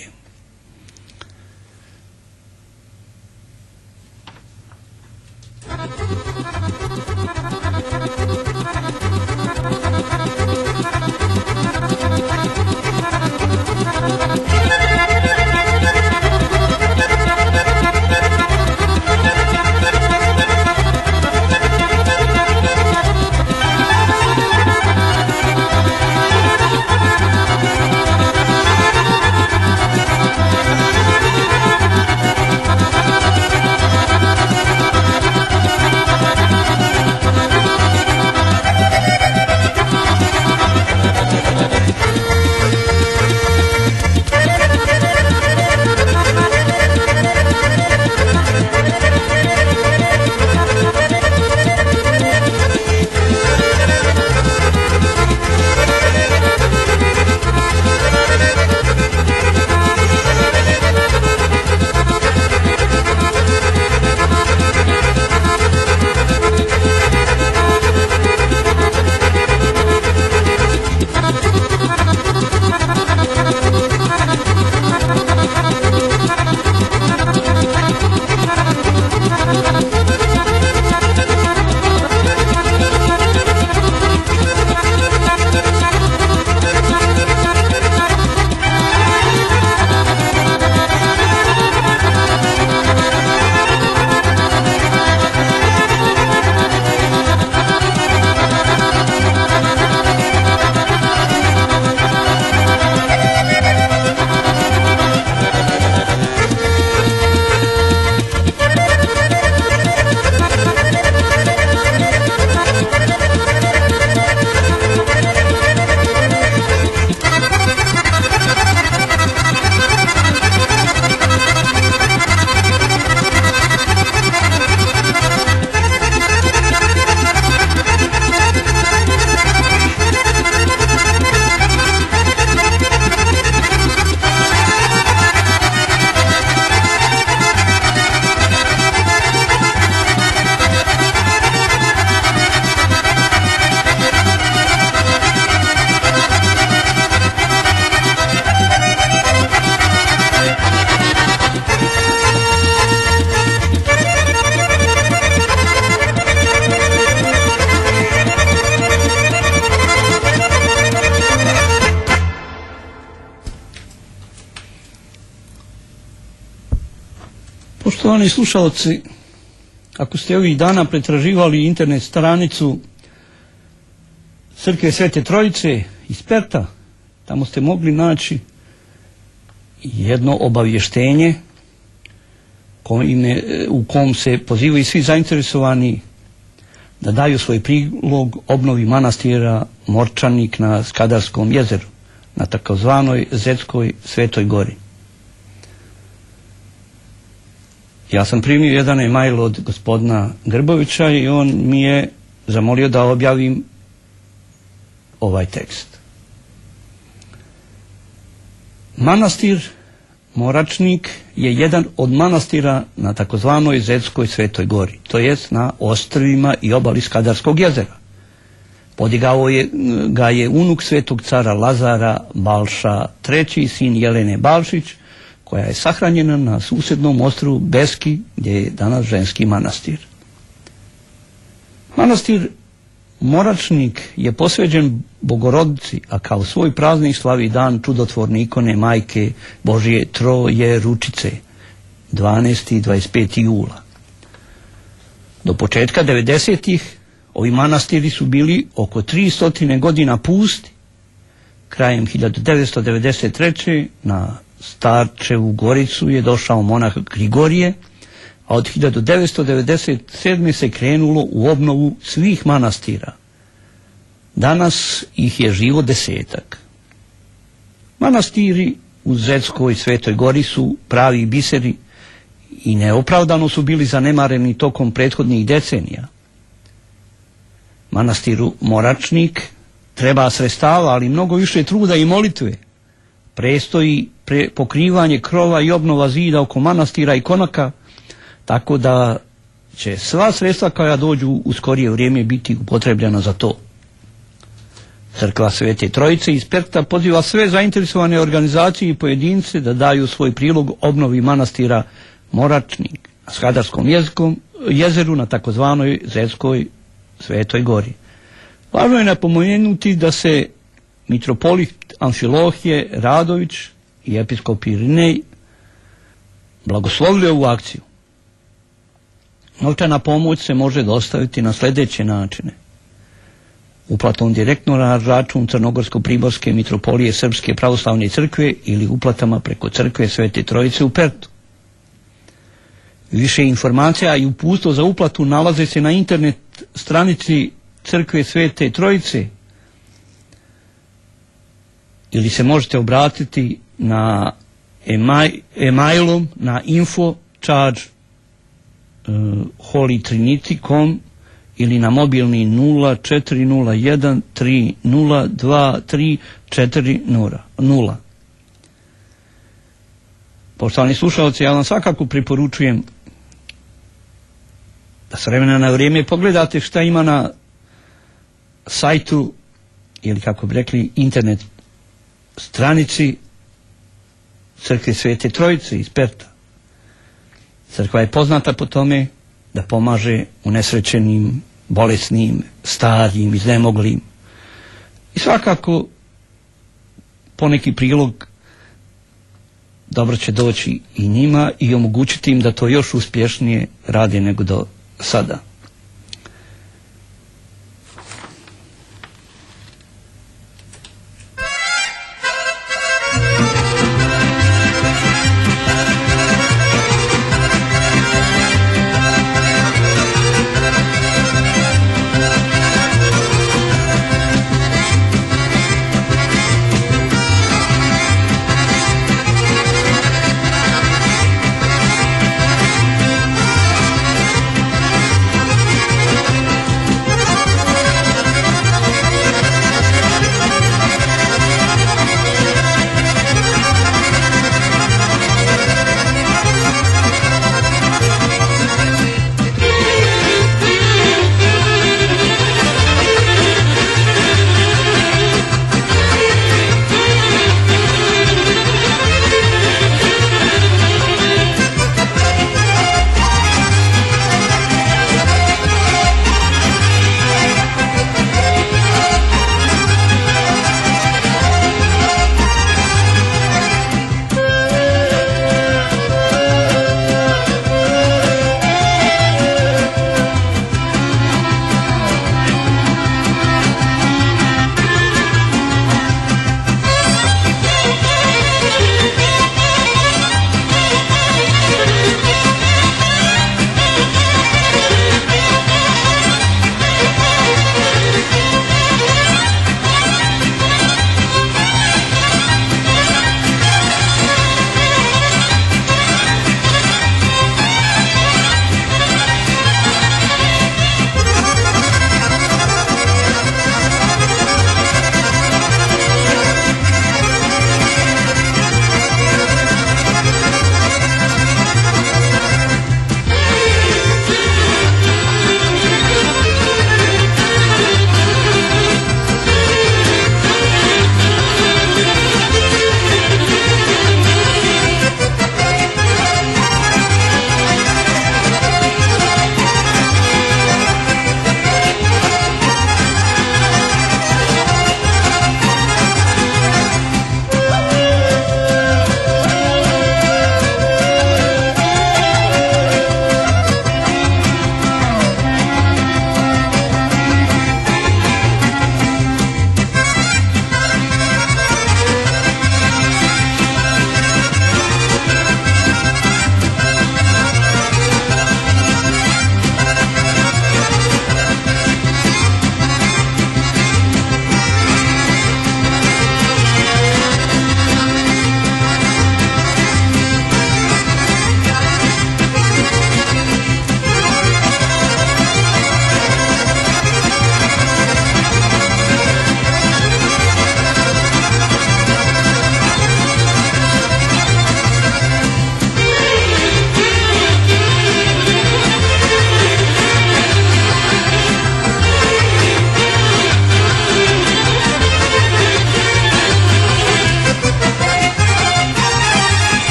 Poštovani slušalci, ako ste ovih dana pretraživali internet stranicu Crkve Svete Trojice iz Perta, tamo ste mogli naći jedno obavještenje u kom se pozivaju svi zainteresovani da daju svoj prilog obnovi manastira Morčanik na Skadarskom jezeru, na takozvanoj Zetskoj Svetoj Gori. Ja sam primio jedan e-mail od gospodina Grbovića i on mi je zamolio da objavim ovaj tekst. Manastir Moračnik je jedan od manastira na takozvanoj Zetskoj Svetoj Gori, to jest na ostrvima i obali Skadarskog jezera. Podigao je, ga je unuk svetog cara Lazara Balša treći, sin Jelene Balšić, koja je sahranjena na susjednom ostrvu Beski, gdje je danas ženski manastir. Manastir Moračnik je posveđen Bogorodici, a kao svoj praznik slavi dan čudotvorne ikone Majke Božije Troje Ručice, dvanaestog i dvadeset petog jula. Do početka devedesetih ovi manastiri su bili oko tristo godina pusti. Krajem hiljadu devetsto devedeset treće. na Starčevu Goricu je došao monah Grigorije, a od hiljadu devetsto devedeset sedme. se krenulo u obnovu svih manastira. Danas ih je živo desetak. Manastiri u Zetskoj Svetoj Gori su pravi biseri i neopravdano su bili zanemareni tokom prethodnih decenija. Manastiru Moračnik treba sredstava, ali mnogo više truda i molitve. Prestoji pre pokrivanje krova i obnova zida oko manastira i konaka, tako da će sva sredstva koja dođu u skorije vrijeme biti upotrebljena za to. Crkva Svete Trojice iz Perta poziva sve zainteresovane organizacije i pojedince da daju svoj prilog obnovi manastira Moračnik na Skadarskom jezikom, jezeru na takozvanoj Zetskoj Svetoj Gori. Važno je napomenuti da se mitropolit Amfilohije Radović i episkop Irinej blagoslovili ovu akciju. Novčana pomoć se može dostaviti na sljedeće načine: uplatom direktno na račun Crnogorsko-Primorske mitropolije Srpske pravoslavne crkve ili uplatama preko Crkve Svete Trojice u Pertu. Više informacija i uputstvo za uplatu nalaze se na internet stranici Crkve Svete Trojice ili se možete obratiti na e-mailom na info charge holy trinity dot com ili na mobilni nula četiri nula jedan tri nula dva tri četiri nula. Poštovani slušalci, ja vam svakako preporučujem da s vremena na vrijeme pogledate šta ima na sajtu ili, kako bi rekli, internet stranici Crkve Svete Trojice iz Perta. Crkva je poznata po tome da pomaže unesrećenim, bolesnim, starijim, iznemoglim. I svakako poneki prilog dobro će doći i njima i omogućiti im da to još uspješnije rade nego do sada. Thank you.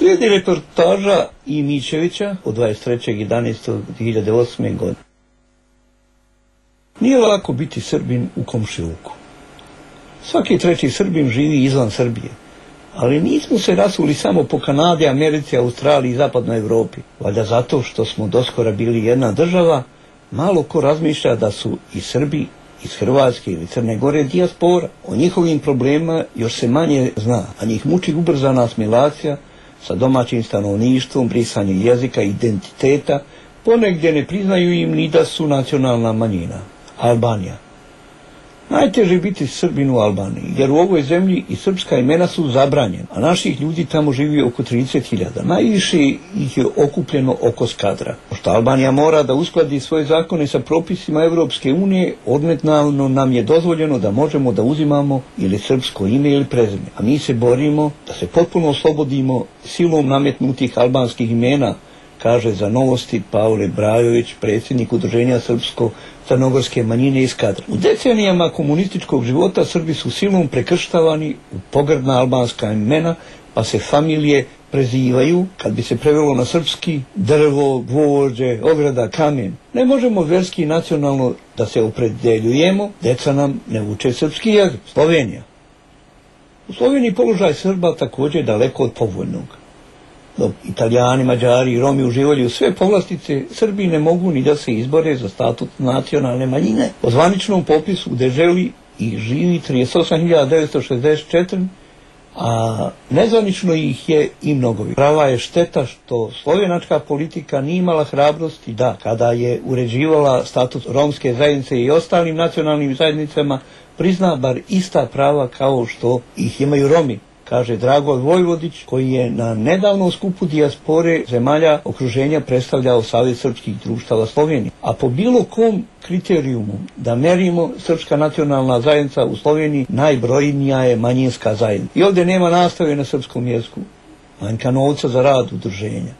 Slijedi reportaža Imićevića od dvadeset trećeg jedanaestog dve hiljade osme. godine. Nije lako biti Srbin u komšiluku. Svaki treći Srbin živi izvan Srbije. Ali nismo se rasuli samo po Kanadi, Americi, Australiji i zapadnoj Evropi. Valjda zato što smo doskora bili jedna država, malo ko razmišlja da su i Srbi iz Hrvatske ili Crne Gore dijaspora. O njihovim problemima još se manje zna, a njih muči ubrzana asimilacija sa domaćim stanovništvom, brisanje jezika, identiteta, ponegdje ne priznaju im ni da su nacionalna manjina. Albanija. Najteže je biti Srbin u Albaniji, jer u ovoj zemlji i srpska imena su zabranjena, a naših ljudi tamo živi oko trideset hiljada. Najviše ih je okupljeno oko Skadra. Pošto Albanija mora da uskladi svoje zakone sa propisima Evropske unije, odnedavno nam je dozvoljeno da možemo da uzimamo ili srpsko ime ili prezime. A mi se borimo da se potpuno oslobodimo silom nametnutih albanskih imena, kaže za Novosti Pavle Brajović, predsjednik Udruženja srpsko-crnogorske manjine iz Skadra. U decenijama komunističkog života Srbi su silom prekrštavani u pogrdna albanska imena, pa se familije prezivaju, kad bi se prevelo na srpski, drvo, gvožđe, ograda, kamen. Ne možemo verski i nacionalno da se opredeljujemo, deca nam ne uče srpski jezik. Slovenija. U Sloveniji položaj Srba također daleko od povoljnog. Dok Italijani, Mađari i Romi uživaju sve povlastice, Srbi ne mogu ni da se izbore za statut nacionalne manjine. Po zvaničnom popisu u deželi ih živi trideset osam hiljada devetsto šezdeset četiri, a nezvanično ih je i mnogovi. Prava je šteta što slovenačka politika nije imala hrabrosti da, kada je uređivala statut romske zajednice i ostalim nacionalnim zajednicama, prizna bar ista prava kao što ih imaju Romi, kaže Drago Vojvodić, koji je na nedavnom skupu dijaspore zemalja okruženja predstavljao Savez srpskih društava Slovenije. A po bilo kom kriterijumu da merimo, srpska nacionalna zajednica u Sloveniji najbrojnija je manjinska zajednica. I ovdje nema nastave na srpskom jeziku, manjka novca za rad udruženja.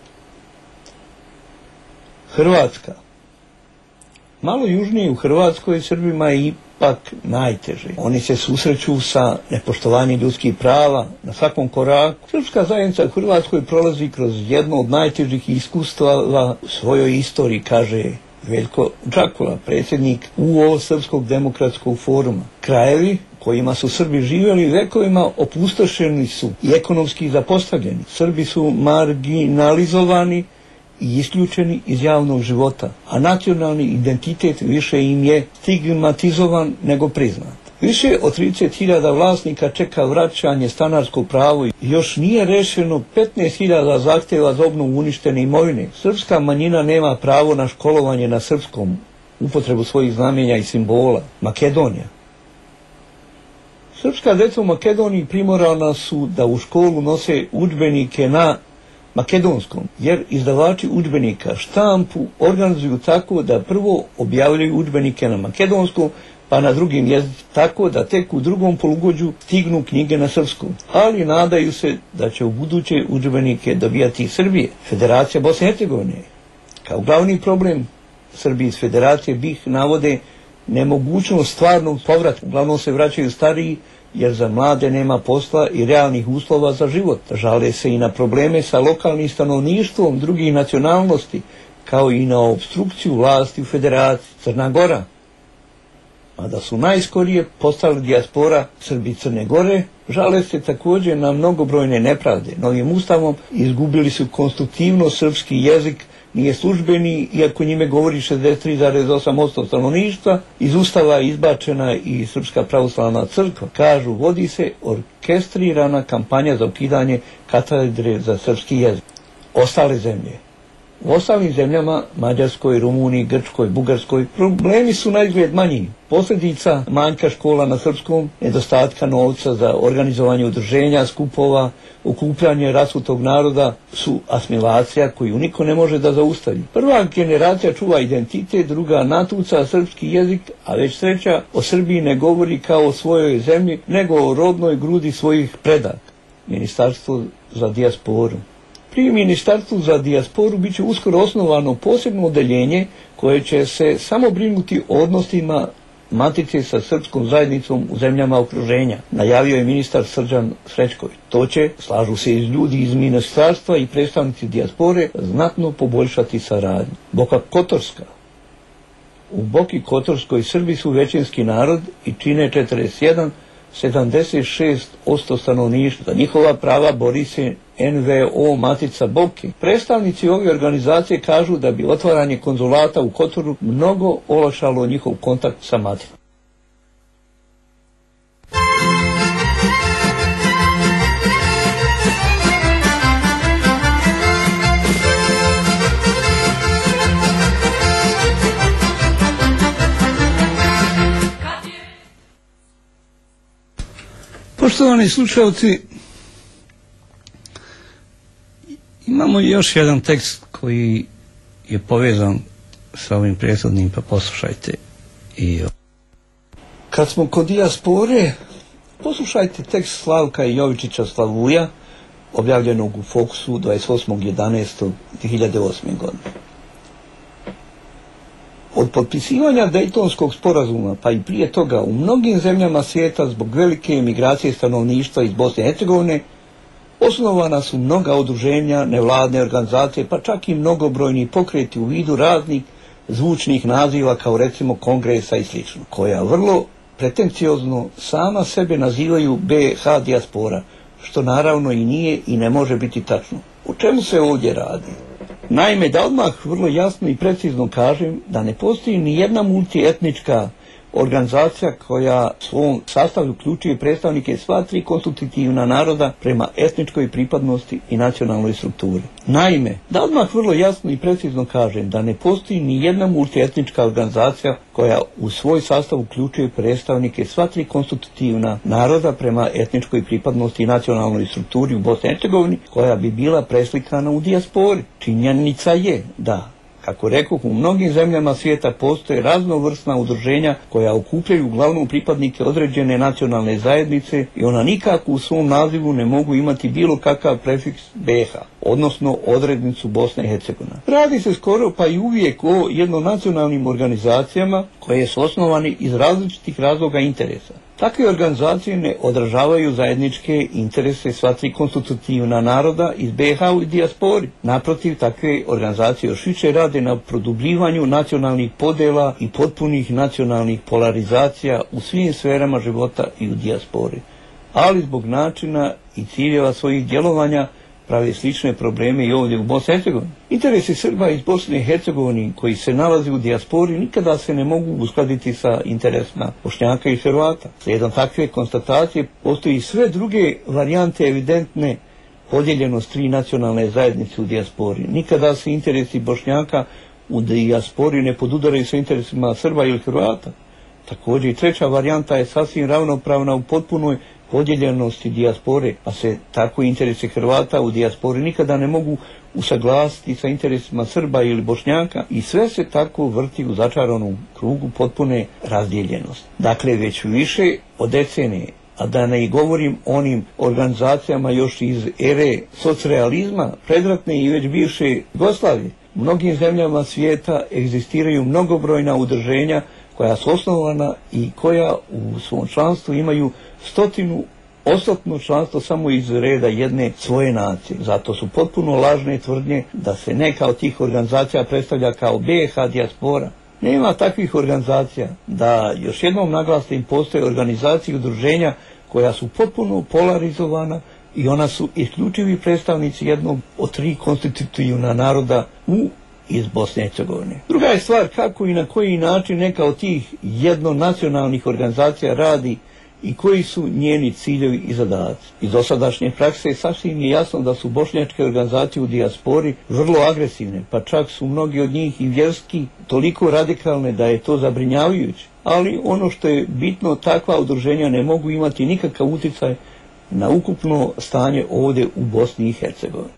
Hrvatska. Malo južnije u Hrvatskoj Srbima je ipak najteže. Oni se susreću sa nepoštovanjem ljudskih prava na svakom koraku. Srpska zajednica u Hrvatskoj prolazi kroz jedno od najtežih iskustava u svojoj istoriji, kaže Veljko Džakula, predsjednik U O Srpskog demokratskog foruma. Krajevi kojima su Srbi živjeli vekovima opustošeni su i ekonomski zapostavljeni. Srbi su marginalizovani i isključeni iz javnog života, a nacionalni identitet više im je stigmatizovan nego priznat. Više od trideset hiljada vlasnika čeka vraćanje stanarskog pravo i još nije rešeno petnaest hiljada zahtjeva za obnovu uništene imovine. Srpska manjina nema pravo na školovanje na srpskom, upotrebu svojih znamenja i simbola. Makedonija. Srpska deca u Makedoniji primorana su da u školu nose udžbenike na makedonskom, jer izdavači udžbenika štampu organizuju tako da prvo objavljaju udžbenike na makedonskom, pa na drugim jezicima, tako da tek u drugom polugođu stignu knjige na srpskom. Ali nadaju se da će u buduće udžbenike dobijati iz Srbije. Federacija Bosne i Hercegovine. Kao glavni problem Srbije iz Federacije B i H navode nemogućnost stvarnog povratka. Uglavnom se vraćaju stariji, jer za mlade nema posla i realnih uslova za život. Žale se i na probleme sa lokalnim stanovništvom drugih nacionalnosti, kao i na obstrukciju vlasti u Federaciji. Crna Gora. A da su najskorije postali dijaspora Srbi Crne Gore, žale se također na mnogobrojne nepravde. Novim ustavom izgubili su konstruktivno srpski jezik, nije službeni, iako njime govori šezdeset tri zarez osam posto stanovništva. Iz ustava je izbačena i Srpska pravoslavna crkva. Kažu, vodi se orkestrirana kampanja za ukidanje katedre za srpski jezik. Ostale zemlje. U ostalim zemljama, Mađarskoj, Rumuniji, Grčkoj, Bugarskoj, problemi su na izgled manji. Posljedica manjka škola na srpskom, nedostatka novca za organizovanje udruženja, skupova, okupljanje rasutog naroda su asimilacija koju niko ne može da zaustavi. Prva generacija čuva identitet, druga natuca srpski jezik, a već treća o Srbiji ne govori kao o svojoj zemlji, nego o rodnoj grudi svojih predaka. Ministarstvo za dijasporu. Pri Ministarstvu za dijasporu bit će uskoro osnovano posebno odeljenje koje će se samo brinuti o odnosima matice sa srpskom zajednicom u zemljama okruženja, najavio je ministar Srđan Srećković. To će, slažu se i ljudi iz ministarstva i predstavnici dijaspore, znatno poboljšati saradnju. Boka Kotorska. U Boki Kotorskoj Srbi su većinski narod i čine četrdeset jedan zarez sedamdeset šest posto stanovništva. Za njihova prava bori se en ve o Matica Boke. Predstavnici ove organizacije kažu da bi otvaranje konzulata u Kotoru mnogo olakšalo njihov kontakt sa Maticom. Poštovani slušalci, imamo još jedan tekst koji je povezan sa ovim prethodnim, pa poslušajte i ovo. Kad smo kod dijaspore, poslušajte tekst Slavka Jovičića Slavuja, objavljenog u Fokusu dvadeset osmog jedanaestog dve hiljade osme. godine. Od potpisivanja Dejtonskog sporazuma, pa i prije toga, u mnogim zemljama svijeta zbog velike emigracije stanovništva iz Bosne i Hercegovine osnovana su mnoga udruženja, nevladne organizacije, pa čak i mnogobrojni pokreti u vidu raznih zvučnih naziva kao recimo kongresa i sl. koja vrlo pretenciozno sama sebe nazivaju be ha dijaspora, što naravno i nije i ne može biti tačno. O čemu se ovdje radi? Naime, da odmah vrlo jasno i precizno kažem da ne postoji ni jedna multietnička organizacija koja svom sastavu uključuje predstavnike sva tri konstitutivna naroda prema etničkoj pripadnosti i nacionalnoj strukturi. Naime, da odmah vrlo jasno i precizno kažem da ne postoji ni jedna multietnička organizacija koja u svoj sastav uključuje predstavnike sva tri konstitutivna naroda prema etničkoj pripadnosti i nacionalnoj strukturi u Bosni i Hercegovini koja bi bila preslikana u dijaspori. Činjenica je da, kako rekoh, u mnogim zemljama svijeta postoje raznovrsna udruženja koja okupljaju uglavnom pripadnike određene nacionalne zajednice i ona nikako u svom nazivu ne mogu imati bilo kakav prefiks be ha, odnosno odrednicu Bosne i Hercegovine. Radi se skoro pa i uvijek o jednonacionalnim organizacijama koje su osnovane iz različitih razloga interesa. Takve organizacije ne odražavaju zajedničke interese sva tri konstitutivna naroda iz be ha u dijaspori. Naprotiv, takve organizacije još više rade na produbljivanju nacionalnih podela i potpunih nacionalnih polarizacija u svim sferama života i u dijaspori. Ali zbog načina i ciljeva svojih djelovanja prave slične probleme i ovdje u Bosni i Hercegovini. Interesi Srba iz Bosne i Hercegovine koji se nalazi u dijaspori nikada se ne mogu uskladiti sa interesima Bošnjaka i Hrvata. Slijedom takve konstatacije postoji sve druge varijante evidentne podijeljenost tri nacionalne zajednice u dijaspori. Nikada se interesi Bošnjaka u dijaspori ne podudaraju sa interesima Srba ili Hrvata. Također i treća varijanta je sasvim ravnopravna u potpunoj podijeljenosti dijaspore, a se tako interesi Hrvata u dijaspori nikada ne mogu usaglasiti sa interesima Srba ili Bošnjaka i sve se tako vrti u začaranom krugu potpune razdijeljenosti. Dakle, već više od decenije, a da ne govorim onim organizacijama još iz ere socrealizma, predratne i već bivše Jugoslavije, u mnogim zemljama svijeta egzistiraju mnogobrojna udruženja koja su osnovana i koja u svom članstvu imaju stotinu ostotno članstvo samo iz reda jedne svoje nacije. Zato su potpuno lažne tvrdnje da se neka od tih organizacija predstavlja kao be ha dijaspora. Nema takvih organizacija. Da još jednom naglasim, postoje organizacije i udruženja koja su potpuno polarizovana i ona su isključivi predstavnici jednog od tri konstitutivna naroda u iz Bosne i Hercegovine. Druga je stvar kako i na koji način neka od tih jednonacionalnih organizacija radi i koji su njeni ciljevi i zadaci. Iz dosadašnje prakse sasvim je jasno da su bošnjačke organizacije u dijaspori vrlo agresivne, pa čak su mnogi od njih i vjerski toliko radikalne da je to zabrinjavajuće. Ali ono što je bitno, takva udruženja ne mogu imati nikakav utjecaj na ukupno stanje ovdje u Bosni i Hercegovini.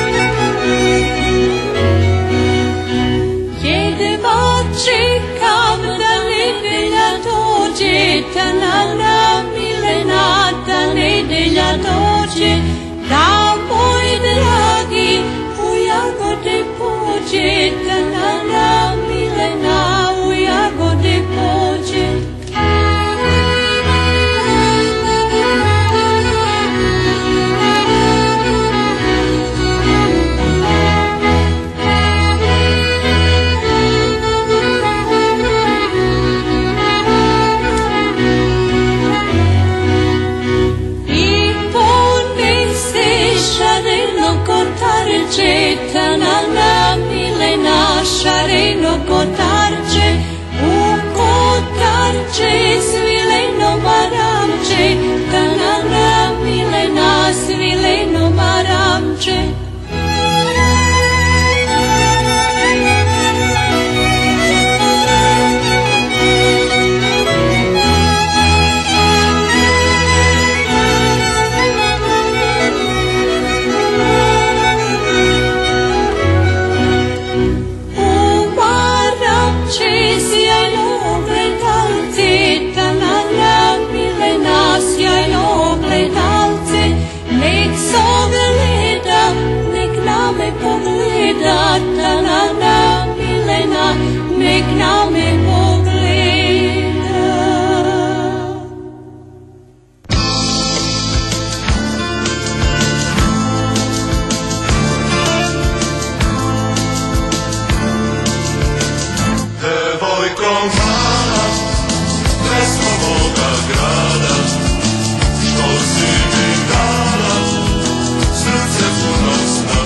Jedva čekam tanana milena, ta nedelja dođe, da moj dragi u jagode pođe, tanana milena u jagode pođe. Tanana milena, šareno kotarče, u kotarče svileno maramče, tanana milena, svileno maramče. Tanana milena, nek na me pogleda. Devojko mala, pesmo moga grada, što si mi dala, srce puno sna.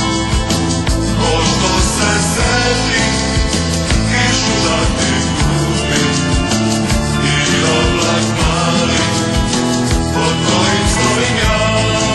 Možda se seti, kišu da ti kupim i oblak mali, pod kojim stojim ja.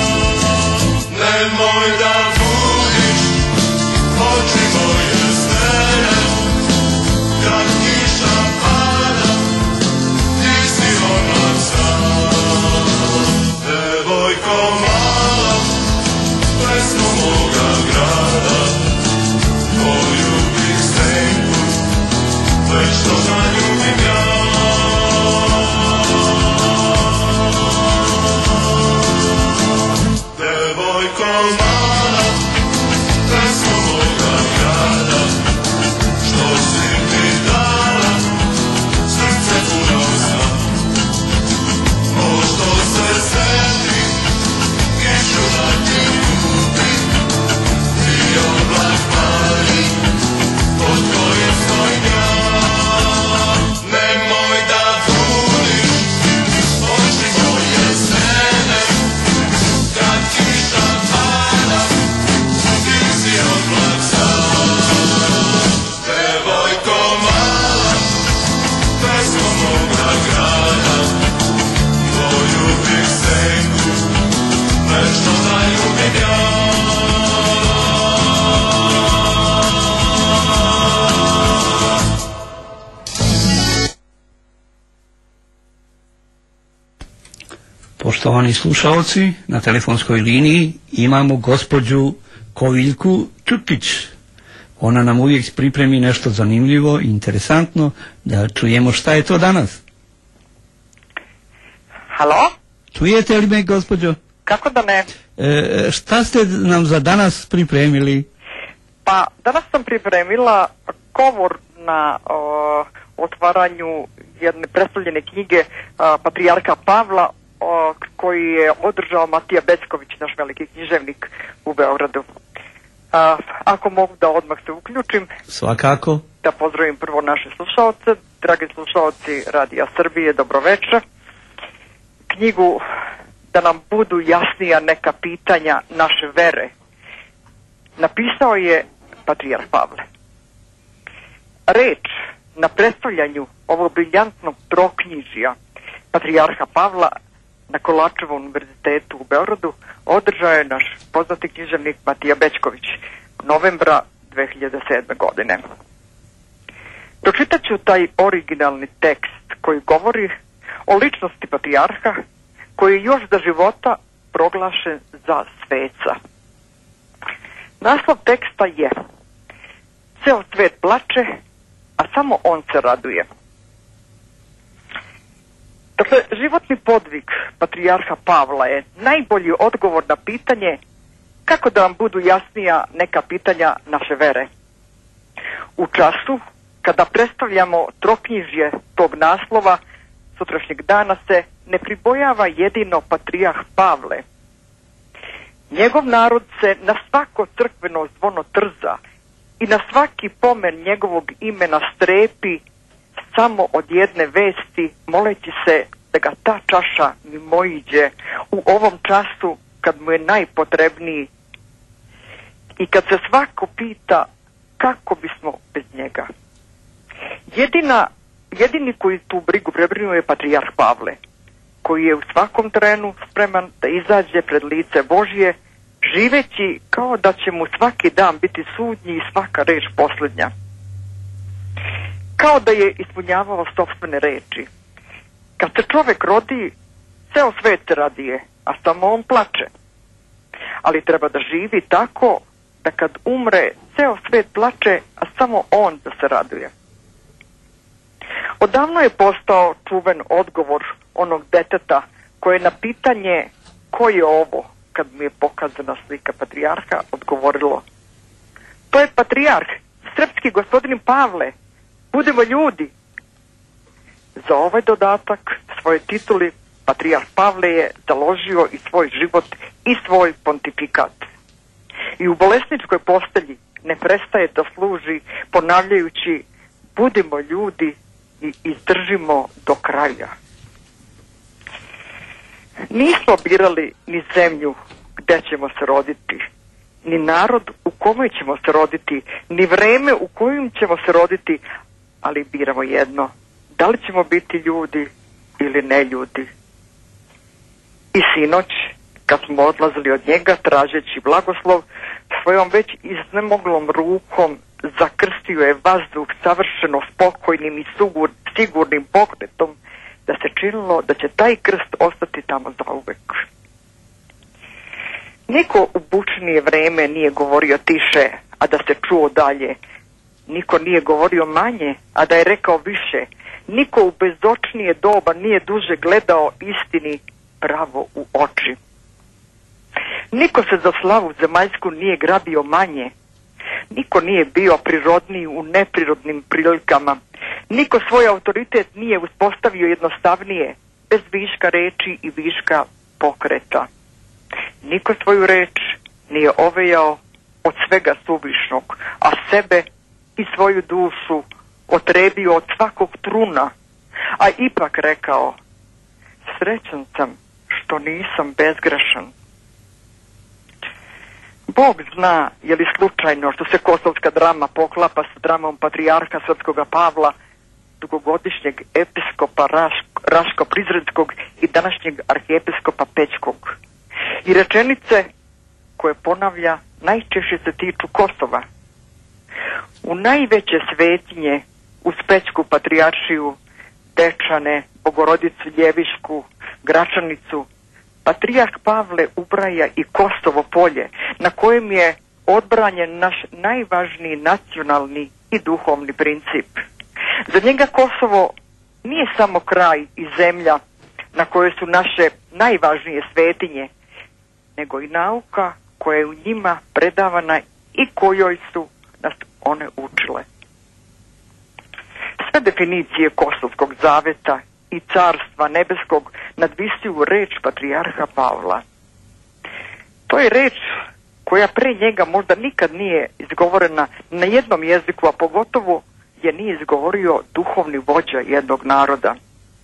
Nemoj da budiš oči moje stene, kad kiša pada, ti si oblak sam. Devojko mala, pesmo moga grada, koju bih senku večno zaljubim ja. Devojko mala, pesmo moga grada, što si mi dala, srce puno sna. Možda se seti, kišu da ti kupim i oblak mali, pod kojim stojim ja. Nemoj da budiš oči moje sene, kad kiša pada, ti si oblak sam. Devojko mala, pesmo moga grada, tvoju bih senku večno zaljubim ja. Poštovani slušalci, na telefonskoj liniji imamo gospođu Koviljku Čupić. Ona nam uvijek pripremi nešto zanimljivo i interesantno, da čujemo šta je to danas. Halo? Čujete li me, gospođo? Kako da ne? E, šta ste nam za danas pripremili? Pa, danas sam pripremila govor na o, otvaranju jedne predstavljene knjige a, Patrijarha Pavla, o, koji je održao Matija Becković, naš veliki književnik u Beogradu. A, ako mogu da odmah se uključim. Svakako. Da pozdravim prvo naše slušalce. Dragi slušalci Radija Srbije, dobroveče. Knjigu Da nam budu jasnija neka pitanja naše vere napisao je Patrijarh Pavle. Reč na predstavljanju ovog briljantnog troknjižja Patrijarha Pavla na Kolačevom univerzitetu u Beogradu održao je naš poznati književnik Matija Becković novembra dve hiljade sedme. godine. Pročitat ću taj originalni tekst koji govori o ličnosti Patrijarha, koji je još za života proglašen za sveca. Naslov teksta je: Ceo svet plače, a samo on se raduje. Dakle, životni podvig patrijarha Pavla je najbolji odgovor na pitanje kako da vam budu jasnija neka pitanja naše vere. U času kada predstavljamo troknjižje tog naslova, sutrašnjeg dana se ne pribojava jedino patrijarh Pavle. Njegov narod se na svako crkveno zvono trza i na svaki pomen njegovog imena strepi samo od jedne vesti, moleći se da ga ta čaša mimoiđe u ovom času kad mu je najpotrebniji i kad se svako pita kako bismo bez njega. Jedina, jedini koji tu brigu prebrinuo je patrijarh Pavle, koji je u svakom trenu spreman da izađe pred lice Božje, živeći kao da će mu svaki dan biti sudnji i svaka reč posljednja. Kao da je ispunjavao sopstvene reči. Kad se čovjek rodi, ceo svet se radije, a samo on plače. Ali treba da živi tako da kad umre, ceo svet plače, a samo on da se raduje. Odavno je postao čuven odgovor onog deteta koje na pitanje ko je ovo, kad mi je pokazana slika patrijarha, odgovorilo: to je patrijarh, srpski gospodin Pavle, budemo ljudi. Za ovaj dodatak svoje tituli patrijarh Pavle je založio i svoj život i svoj pontifikat. I u bolesničkoj postelji ne prestaje da služi ponavljajući: budimo ljudi i izdržimo do kraja. Nismo birali ni zemlju gde ćemo se roditi, ni narod u kome ćemo se roditi, ni vreme u kojem ćemo se roditi, ali biramo jedno: da li ćemo biti ljudi ili ne ljudi. I sinoć, kad smo odlazili od njega tražeći blagoslov, svojom već iznemoglom rukom zakrstio je vazduh savršeno spokojnim i sugur, sigurnim pokretom, da se činilo da će taj krst ostati tamo zauvek. Niko u bučnije vreme nije govorio tiše, a da se čuo dalje. Niko nije govorio manje, a da je rekao više. Niko u bezočnije doba nije duže gledao istini pravo u oči. Niko se za slavu zemaljsku nije grabio manje. Niko nije bio prirodniji u neprirodnim prilikama. Niko svoj autoritet nije uspostavio jednostavnije, bez viška reči i viška pokreta. Niko svoju reč nije ovejao od svega suvišnog, a sebe i svoju dušu otrebio od svakog truna, a ipak rekao: srećan sam što nisam bezgrešan. Bog zna je li slučajno što se kosovska drama poklapa s dramom patrijarha srpskoga Pavla, dugogodišnjeg episkopa Raško-Prizrenskog i današnjeg arhijepiskopa Pećkog. I rečenice koje ponavlja najčešće se tiču Kosova. U najveće svetinje, uz Pećku patrijaršiju, Dečane, Bogorodicu Ljevišku, Gračanicu, patrijarh Pavle ubraja i Kosovo polje, na kojem je odbranjen naš najvažniji nacionalni i duhovni princip. Za njega Kosovo nije samo kraj i zemlja na kojoj su naše najvažnije svetinje, nego i nauka koja je u njima predavana i kojoj su nas one učile. Sve definicije Kosovskog zaveta i carstva nebeskog nadvisuju reč patrijarha Pavla. To je reč koja pre njega možda nikad nije izgovorena na jednom jeziku, a pogotovo je nije izgovorio duhovni vođa jednog naroda.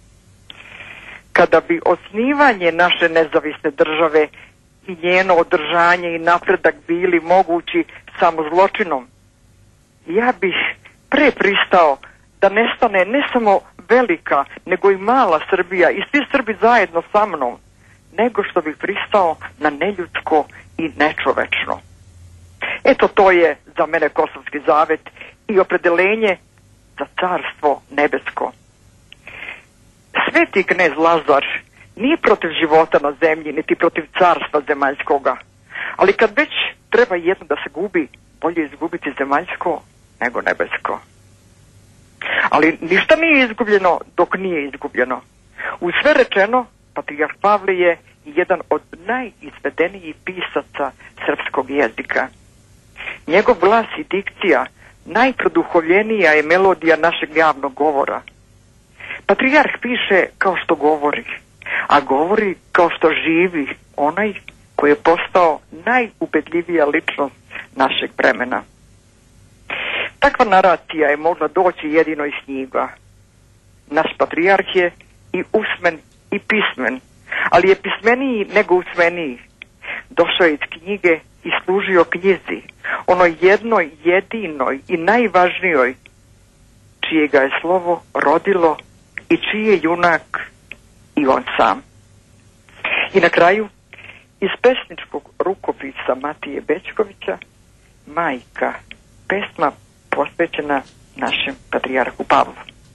Kada bi osnivanje naše nezavisne države i njeno održanje i napredak bili mogući samo zločinom, ja bih pre pristao da nestane ne samo velika, nego i mala Srbija i svi Srbi zajedno sa mnom, nego što bih pristao na neljudsko i nečovečno. Eto, to je za mene Kosovski zavet i opredelenje za carstvo nebesko. Sveti knez Lazar nije protiv života na zemlji, niti protiv carstva zemaljskoga, ali kad već treba jedno da se gubi, bolje izgubiti zemaljsko nego nebesko. Ali ništa nije izgubljeno dok nije izgubljeno. U sve rečeno, patrijarh Pavle je jedan od najizvedenijih pisaca srpskog jezika. Njegov glas i dikcija najproduhovljenija je melodija našeg javnog govora. Patrijarh piše kao što govori, a govori kao što živi onaj koji je postao najubedljivija ličnost našeg vremena. Takva naracija je mogla doći jedino iz knjiga. Naš patrijarh je i usmen i pismen, ali je pismeniji nego usmeniji. Došao je iz knjige i služio knjizi, onoj jednoj, jedinoj i najvažnijoj, čije ga je slovo rodilo i čiji je junak i on sam. I na kraju, iz pesničkog rukopisa Matije Bećkovića, Majka, pesma posvećena našem patrijarhu Pavlu.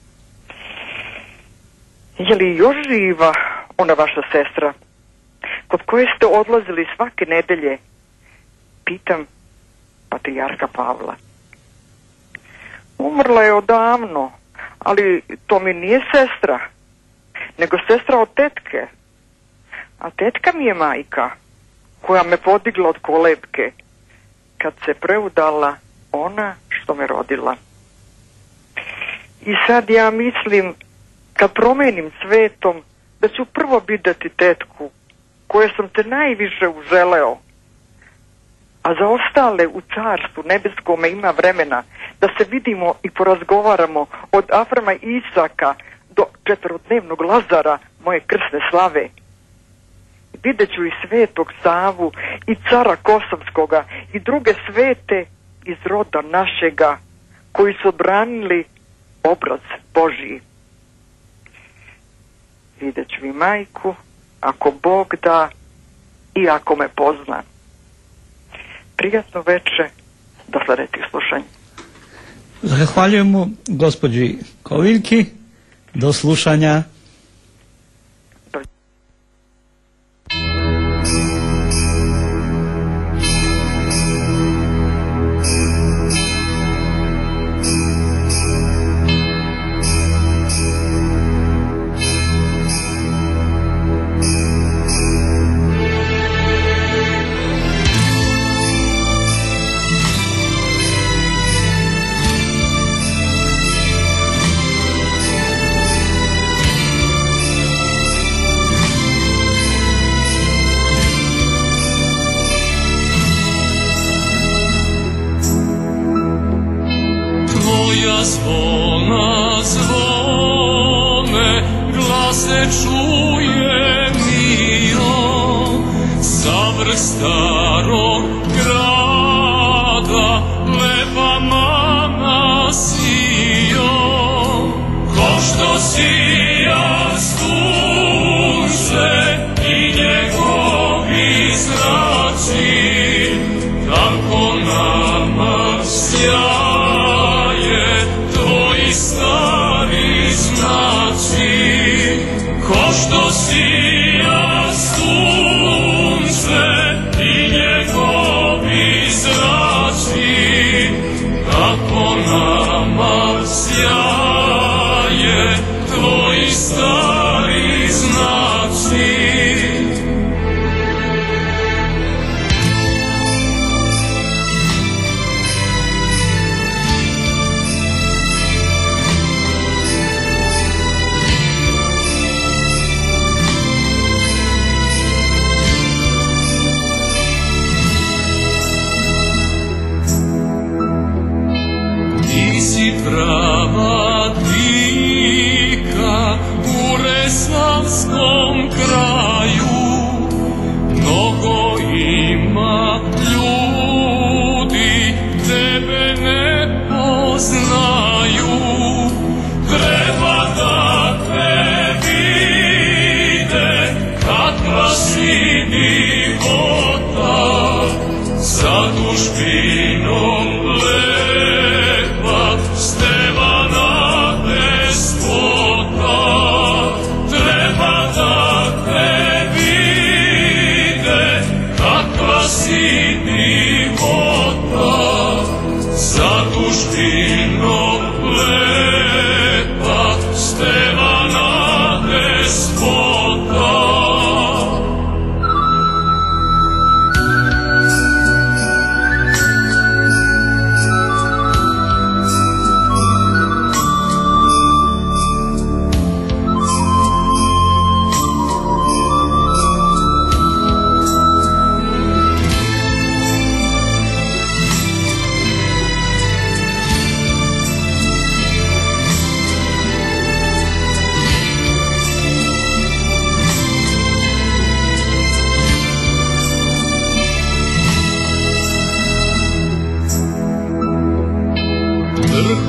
Je li još živa ona vaša sestra, kod koje ste odlazili svake nedelje? Pitam patrijarha Pavla. Umrla je odavno, ali to mi nije sestra, nego sestra od tetke. A tetka mi je majka, koja me podigla od kolebke, kad se preudala ona što me rodila. I sad ja mislim, kad promenim svetom, da ću prvo vidjeti tetku, koje sam te najviše uželeo, a za ostale u carstvu nebeskome ima vremena da se vidimo i porazgovaramo od Aframa i Isaka do četvorodnevnog Lazara, moje krsne slave. Vidjet ću i svetog Savu i cara Kosovskoga i druge svete iz roda našega, koji su odbranili obraz Božiji. Vidjet ću i majku, ako Bog da i ako me pozna. Prijatno veče, do sljedećih slušanja. Zahvaljujemo gospođi Koviljki, do slušanja. Zvona zvone, glas se čuje mio, sa vrh starog grada, lepa mana sio, ko što sija sunce i njegovi zraci, tako nama sja. Stari znaci, ko što sija sunce i njegovi zraci, kako nama sjaje tvoji stari znaci. Prava dika u Reslavskom kraju, mnogo ima ljudi, tebe ne poznaju, treba da te vide, kakva si divota, sa dušpinom lepa, Stevana despota, treba da te vide, kakva si divota, sa dušpinom lepa, Stevana despota.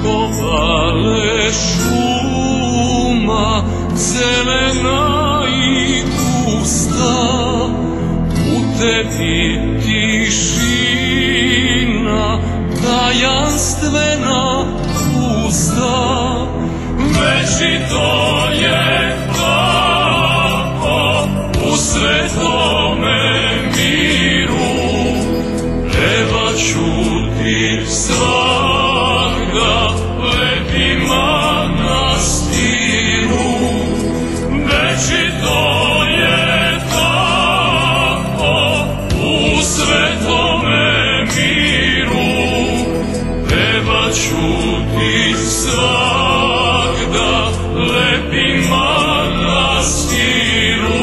obale šuma, zelena i pusta, u tebi tišina, tajanstvena pusta, večito je tako u svetome miru, pevaću ti svakda lepim manastiru, večito je tako u svetome miru, pevaću ti svakda lepim manastiru.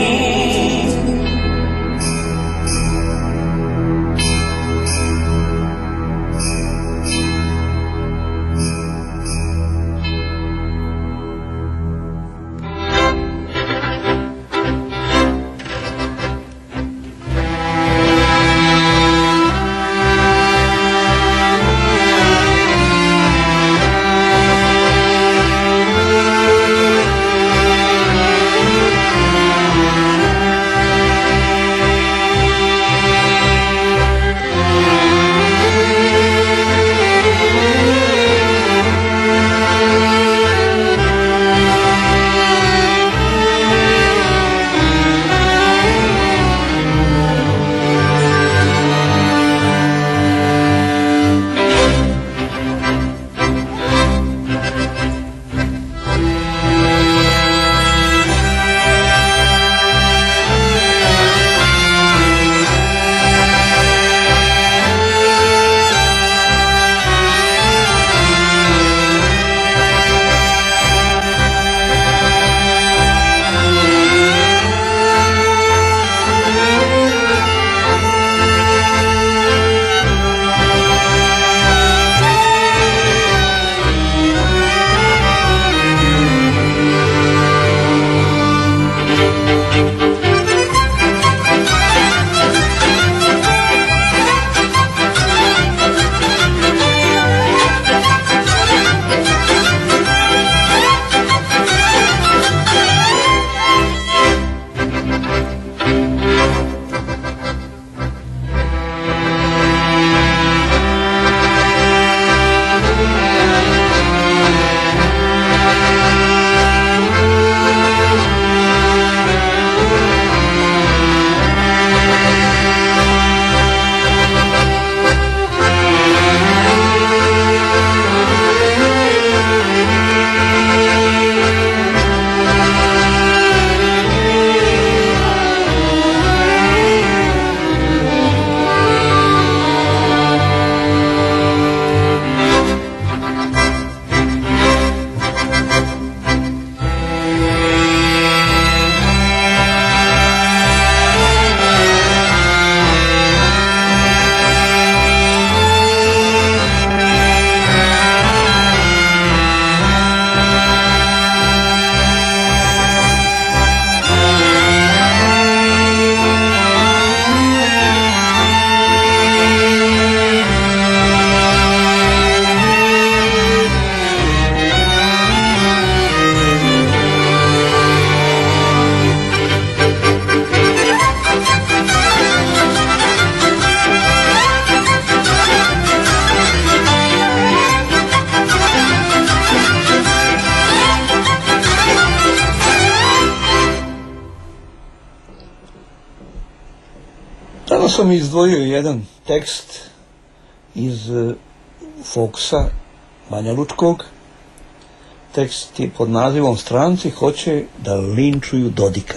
Danas sam izdvojio jedan tekst iz Fokusa Banja Lučkog. Tekst je pod nazivom Stranci hoće da linčuju Dodika.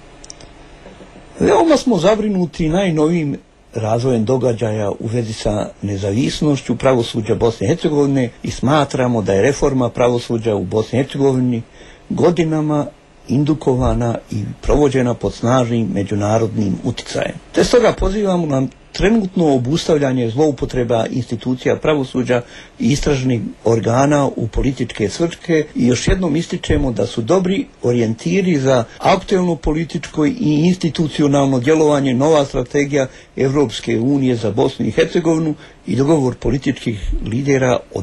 Veoma smo zabrinuti najnovijim razvojem događaja u vezi sa nezavisnošću pravosuđa Bosne i Hercegovine i smatramo da je reforma pravosuđa u Bosni i Hercegovini godinama indukovana i provođena pod snažnim međunarodnim uticajem. Te stoga pozivamo na trenutno obustavljanje zloupotreba institucija pravosuđa i istražnih organa u političke svrhe i još jednom ističemo da su dobri orijentiri za aktuelno političko i institucionalno djelovanje nova strategija Evropske unije za Bosnu i Hercegovinu i dogovor političkih lidera od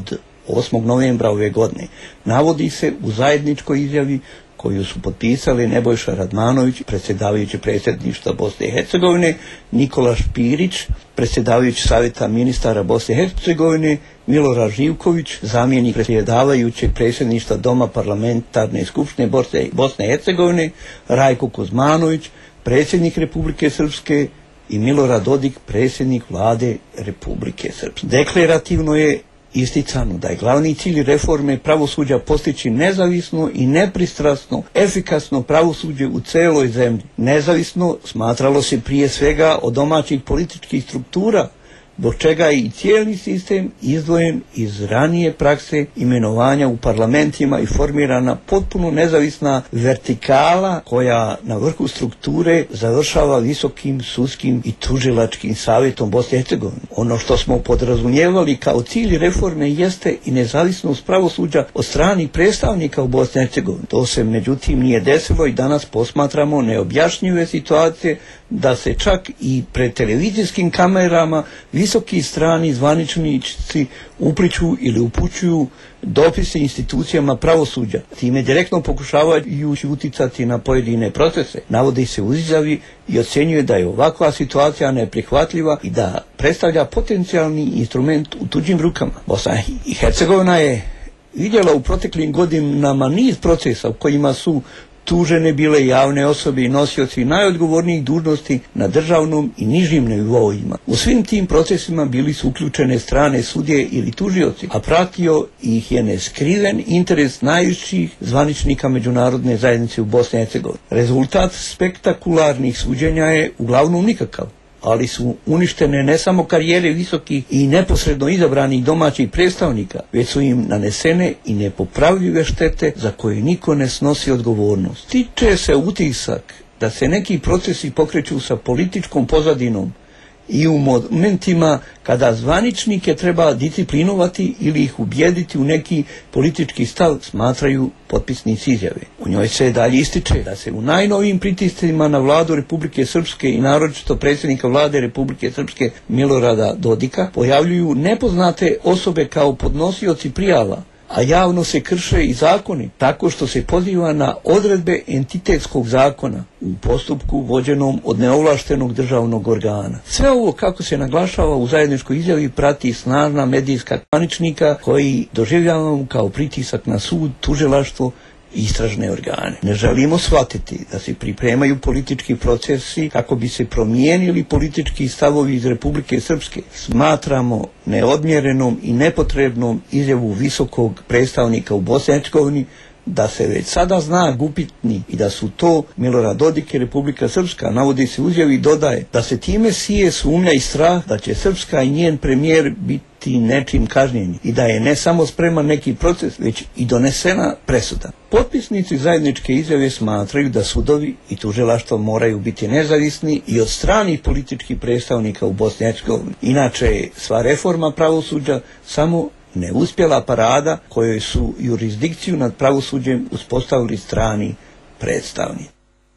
osmog novembra ove godine. Navodi se u zajedničkoj izjavi koju su potpisali Nebojša Radmanović, predsjedavajući predsjedništva Bosne i Hercegovine, Nikola Špirić, predsjedavajući Savjeta ministara Bosne i Hercegovine, Milorad Živković, zamjenik predsjedavajućeg predsjedništva Doma parlamentarne skupštine Bosne i Hercegovine, Rajko Kuzmanović, predsjednik Republike Srpske i Milorad Dodik, predsjednik vlade Republike Srpske. Deklarativno je isticano da je glavni cilj reforme pravosuđa postići nezavisno i nepristrasno, efikasno pravosuđe u celoj zemlji. Nezavisno smatralo se prije svega od domaćih političkih struktura, zbog čega je i cijeli sistem izdvojen iz ranije prakse imenovanja u parlamentima i formirana potpuno nezavisna vertikala koja na vrhu strukture završava visokim sudskim i tužilačkim savjetom Bosne i Hercegovine. Ono što smo podrazumijevali kao cilj reforme jeste i nezavisnost pravosuđa od strani predstavnika u Bosni i Hercegovini. To se međutim nije desilo i danas posmatramo neobjašnjive situacije da se čak i pred televizijskim kamerama visoki strani zvaničnici upliću ili upućuju dopise institucijama pravosuđa. Time direktno pokušavaju uticati na pojedine procese. Navodi se u izjavi i ocjenjuje da je ovakva situacija neprihvatljiva i da predstavlja potencijalni instrument u tuđim rukama. Bosna i Hercegovina je vidjela u proteklim godinama niz procesa u kojima su tužene bile javne osobe i nosioci najodgovornijih dužnosti na državnom i nižim nivoima. U svim tim procesima bili su uključene strane sudije ili tužioci, a pratio ih je neskriven interes najviših zvaničnika međunarodne zajednice u Bosni i Hercegovini. Rezultat spektakularnih suđenja je uglavnom nikakav, ali su uništene ne samo karijere visokih i neposredno izabranih domaćih predstavnika, već su im nanesene i nepopravljive štete za koje niko ne snosi odgovornost. Stiče se utisak da se neki procesi pokreću sa političkom pozadinom i u momentima kada zvaničnike treba disciplinovati ili ih ubijediti u neki politički stav, smatraju potpisnici izjave. U njoj se dalje ističe da se u najnovijim pritiscima na vladu Republike Srpske i naročito predsjednika vlade Republike Srpske Milorada Dodika pojavljuju nepoznate osobe kao podnosioci prijava, a javno se krše i zakoni tako što se poziva na odredbe entitetskog zakona u postupku vođenom od neovlaštenog državnog organa. Sve ovo, kako se naglašava u zajedničkoj izjavi, prati snažna medijska zvaničnika koji doživljavamo kao pritisak na sud, tužilaštvo i istražne organe. Ne želimo shvatiti da se pripremaju politički procesi kako bi se promijenili politički stavovi iz Republike Srpske. Smatramo neodmjerenom i nepotrebnom izjavu visokog predstavnika u Bosni i Hercegovini da se već sada zna gupitni i da su to Milorad Dodik i Republika Srpska. Navodi se u izjavi i dodaje da se time sije sumnja i strah da će Srpska i njen premijer biti nečim kažnjeni i da je ne samo spreman neki proces, već i donesena presuda. Potpisnici zajedničke izjave smatraju da sudovi i tužilaštvo moraju biti nezavisni i od stranih političkih predstavnika u Bosni i Hercegovini. Inače je sva reforma pravosuđa samo neuspjela parada kojoj su jurisdikciju nad pravosuđem uspostavili strani predstavnici.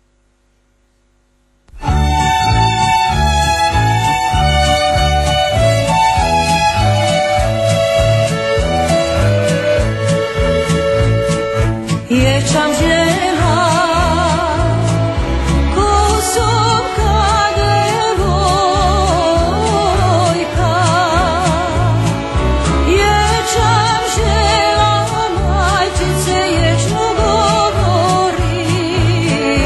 Ječam žena, kosovka devojka, ječam žena, majčice ječno govori.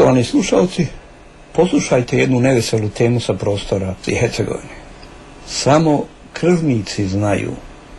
Poštovani slušalci, poslušajte jednu neveselu temu sa prostora i Hercegovine. Samo krvnici znaju.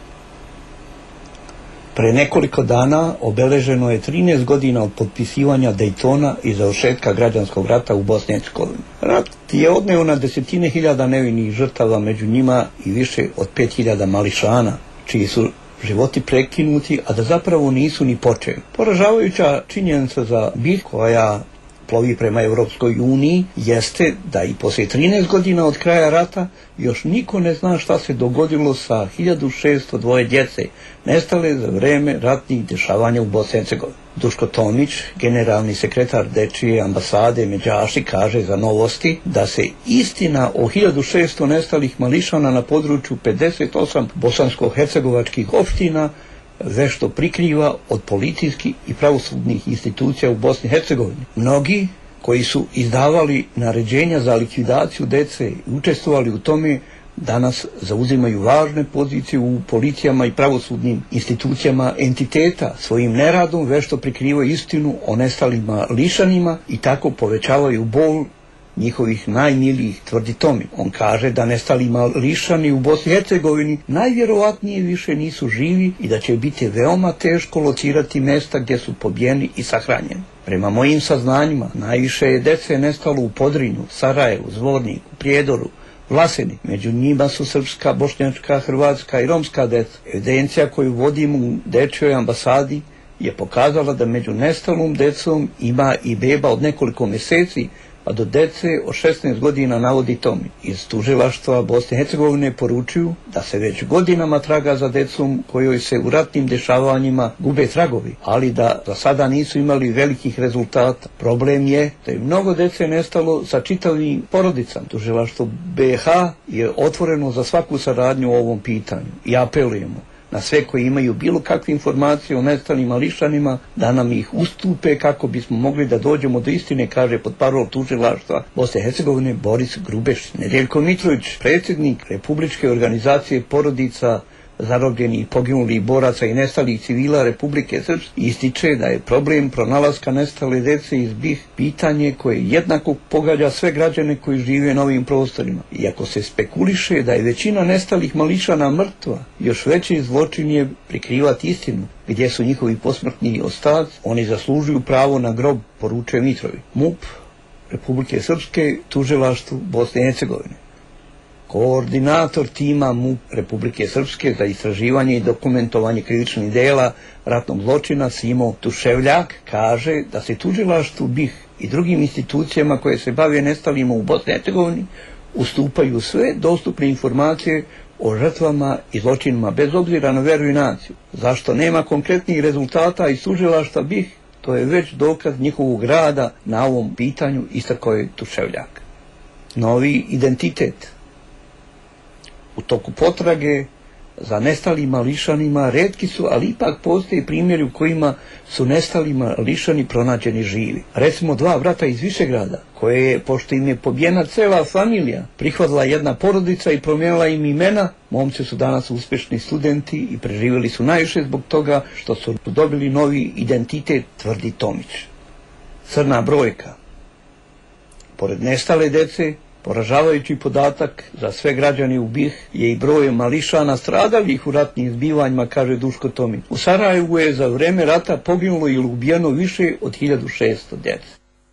Pre nekoliko dana obeleženo je trinaest godina od potpisivanja Dejtona i završetka građanskog rata u Bosni i Hercegovini. Rat je odneo na desetine hiljada nevinih žrtava, među njima i više od pet hiljada mališana, čiji su životi prekinuti, a da zapravo nisu ni počeli. Poražavajuća činjenica za BiH koja plovi prema Europskoj uniji jeste da i poslije trinaest godina od kraja rata još niko ne zna šta se dogodilo sa hiljadu šesto dvoje djece nestale za vreme ratnih dešavanja u Bosni i Hercegovini. Duško Tomić, generalni sekretar Dečije ambasade Međaši, kaže za Novosti da se istina o hiljadu šesto nestalih mališana na području pedeset osam bosansko-hercegovačkih opština vešto prikriva od policijskih i pravosudnih institucija u Bosni i Hercegovini. Mnogi koji su izdavali naređenja za likvidaciju dece i učestvovali u tome danas zauzimaju važne pozicije u policijama i pravosudnim institucijama entiteta. Svojim neradom vešto prikrivaju istinu o nestalima lišanima i tako povećavaju bol njihovih najmilijih, tvrdi Tomi. On kaže da nestali mališani u Bosni i Hercegovini najvjerovatnije više nisu živi i da će biti veoma teško locirati mesta gdje su pobijeni i sahranjeni. Prema mojim saznanjima, najviše je dece nestalo u Podrinju, Sarajevu, Zvorniku, Prijedoru, Vlaseni. Među njima su srpska, bošnjačka, hrvatska i romska deca. Evidencija koju vodim u Dečijoj ambasadi je pokazala da među nestalom decom ima i beba od nekoliko mjeseci, a do dece od šesnaest godina, navodi Tomi. Iz tužilaštva Bosne i Hercegovine poručuju da se već godinama traga za decom kojoj se u ratnim dešavanjima gube tragovi, ali da za sada nisu imali velikih rezultata. Problem je da je mnogo dece nestalo sa čitavim porodicama. Tužilaštvo B H je otvoreno za svaku saradnju o ovom pitanju i apelujemo na sve koji imaju bilo kakve informacije o nestalim mališanima da nam ih ustupe kako bismo mogli da dođemo do istine, kaže portparol tužilaštva Bosne i Hercegovine Boris Grubeš. Nedeljko Mitrović, predsjednik Republičke organizacije porodica zarobljenih i poginulih boraca i nestalih civila Republike Srpske, ističe da je problem pronalaska nestale dece iz BiH pitanje koje jednako pogađa sve građane koji žive na ovim prostorima. Iako se spekuliše da je većina nestalih mališana mrtva, još veći zločin je prikrivati istinu. Gdje su njihovi posmrtni ostaci, oni zaslužuju pravo na grob, poručuje Mitrović. MUP Republike Srpske, tužilaštvu Bosne i Hercegovine. Koordinator tima MUP Republike Srpske za istraživanje i dokumentovanje krivičnih dela ratnog zločina Simo Tuševljak kaže da se tužilaštvu BiH i drugim institucijama koje se bave nestalima u Bosni i Hercegovini ustupaju sve dostupne informacije o žrtvama i zločinima bez obzira na veru i naciju. Zašto nema konkretnih rezultata iz tužilaštva BiH, to je već dokaz njihovog rada na ovom pitanju, istakao je Tuševljak. Novi identitet. U toku potrage za nestalim mališanima retki su, ali ipak postoje primjeri u kojima su nestali mališani pronađeni živi. Recimo dva brata iz Višegrada, koje je, pošto im je pobijena cela familija, prihvatila jedna porodica i promijenila im imena. Momci su danas uspješni studenti i preživjeli su najviše zbog toga što su dobili novi identitet, tvrdi Tomić. Crna brojka. Pored nestale dece, poražavajući podatak za sve građane u BiH je i broj mališana stradalih u ratnim zbivanjima, kaže Duško Tomić. U Sarajevu je za vreme rata poginulo ili ubijeno više od hiljadu šesto djece.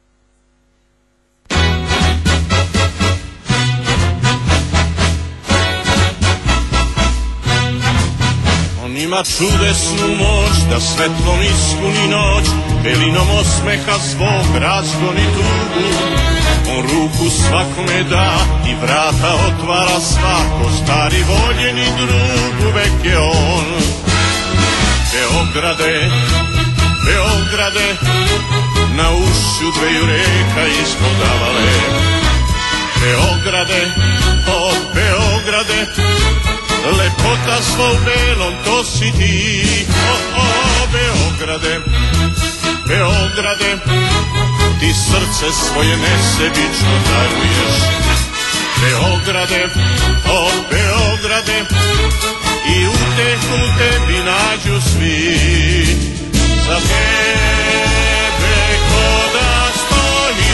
On ima čudesnu moć da svetlom ispuni noć, belinom osmeha svog razgoni tugu. On ruku svakome da i vrata otvara svako, stari voljeni drug uvek je on. Beograde, Beograde, na ušću dveju reka ispod Avale. Beograde, o Beograde, lepota sva u belom, to si ti. O, o, Beograde, Beograde, ti srce svoje nesebično daruješ. Beograde, o Beograde, i utehu tebi nađu svi. Za tebe ko da stoji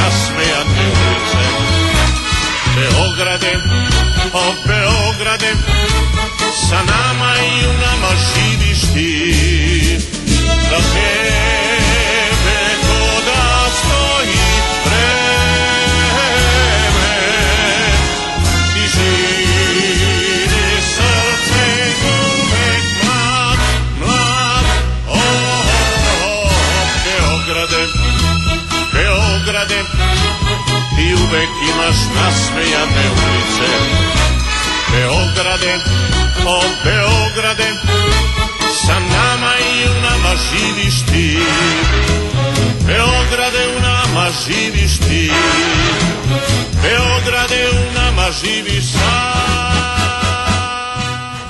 nasmejane ulice. Beograde, o Beograde, sa nama i u nama živiš ti. Da tebe ko da stoji vreme, ti živi srce uvek mlad, mlad. O, Beograde, Beograde, ti uvek imaš nasmejane ulice. Beograde, o Beograde, sa nama i u nama živiš ti. Beograde, u nama živiš ti. Beograde, u nama živiš sam.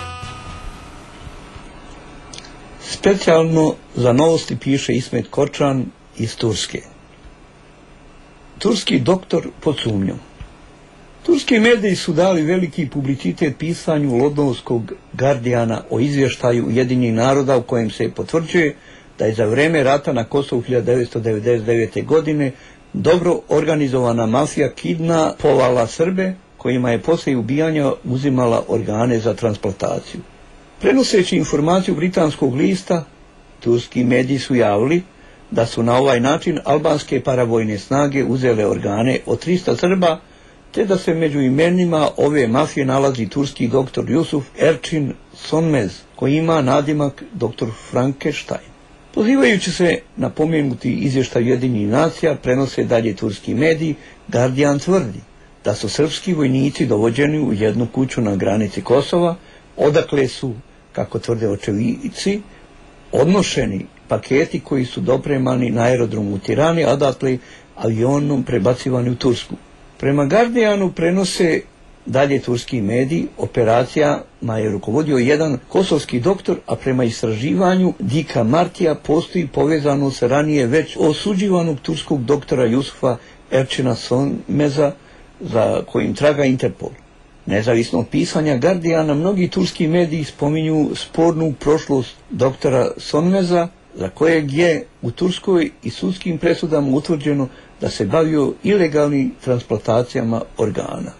Specijalno za Novosti piše Ismet Kočan iz Turske. Turski doktor pod sumnjom. Turski mediji su dali veliki publicitet pisanju londonskog Guardiana o izvještaju Ujedinjenih naroda u kojem se potvrđuje da je za vreme rata na Kosovu hiljadu devetsto devedeset devete. godine dobro organizovana mafija kidnapovala Srbe kojima je poslije ubijanja uzimala organe za transplantaciju. Prenoseći informaciju britanskog lista, turski mediji su javili da su na ovaj način albanske paravojne snage uzele organe od trista Srba, te da se među imenima ove mafije nalazi turski doktor Jusuf Erçin Sönmez, koji ima nadimak doktor Frankenstein. Pozivajući se na pomenuti izvještaj Ujedinjenih nacija, prenose dalje turski mediji, Guardian tvrdi da su srpski vojnici dovođeni u jednu kuću na granici Kosova, odakle su, kako tvrde očevici, odnošeni paketi koji su dopremani na aerodromu u Tirani, a odatle avionom prebacivani u Tursku. Prema Guardianu prenose dalje turski mediji, operacijama je rukovodio jedan kosovski doktor, a prema istraživanju Dika Martija postoji povezano sa ranije već osuđivanog turskog doktora Jusufa Erçina Sönmeza, za kojim traga Interpol. Nezavisno od pisanja Guardiana, mnogi turski mediji spominju spornu prošlost doktora Sönmeza, za kojeg je u Turskoj i sudskim presudama utvrđeno da se bavio ilegalnim transplantacijama organa.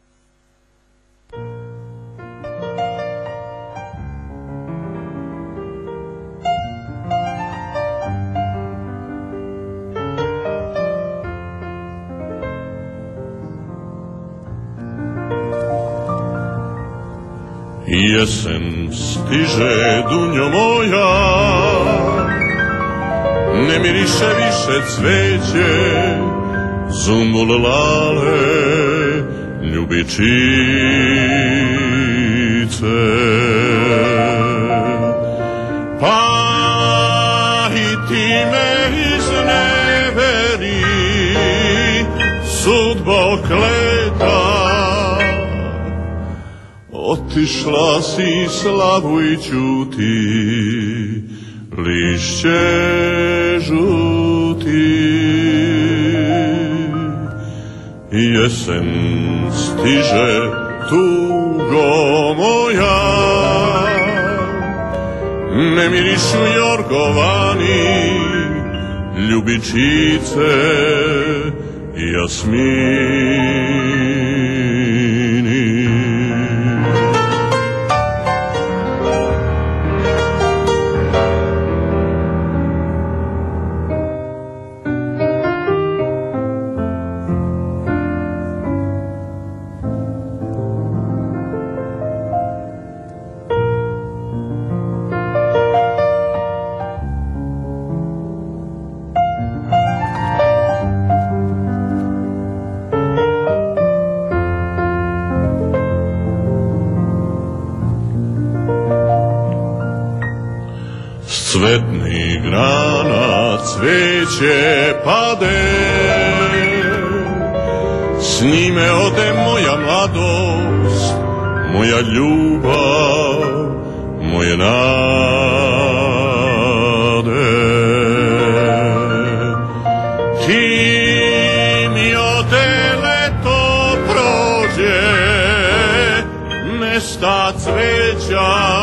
Jesen stiže, dunjo moja, ne miriše više cveće, zumbul lale, ljubičice. Pa i ti me izneveri, sudbo kleta, otišla si slavu i ćuti, lišće žuti. Jesen stiže, tugo moja, ne mirišu jorgovani, ljubičice i jasmini. Cvetnih grana cveće pade, s njime ode moja mladost, moja ljubav, moje nade. Ti mi ode, leto prođe, nesta cveća,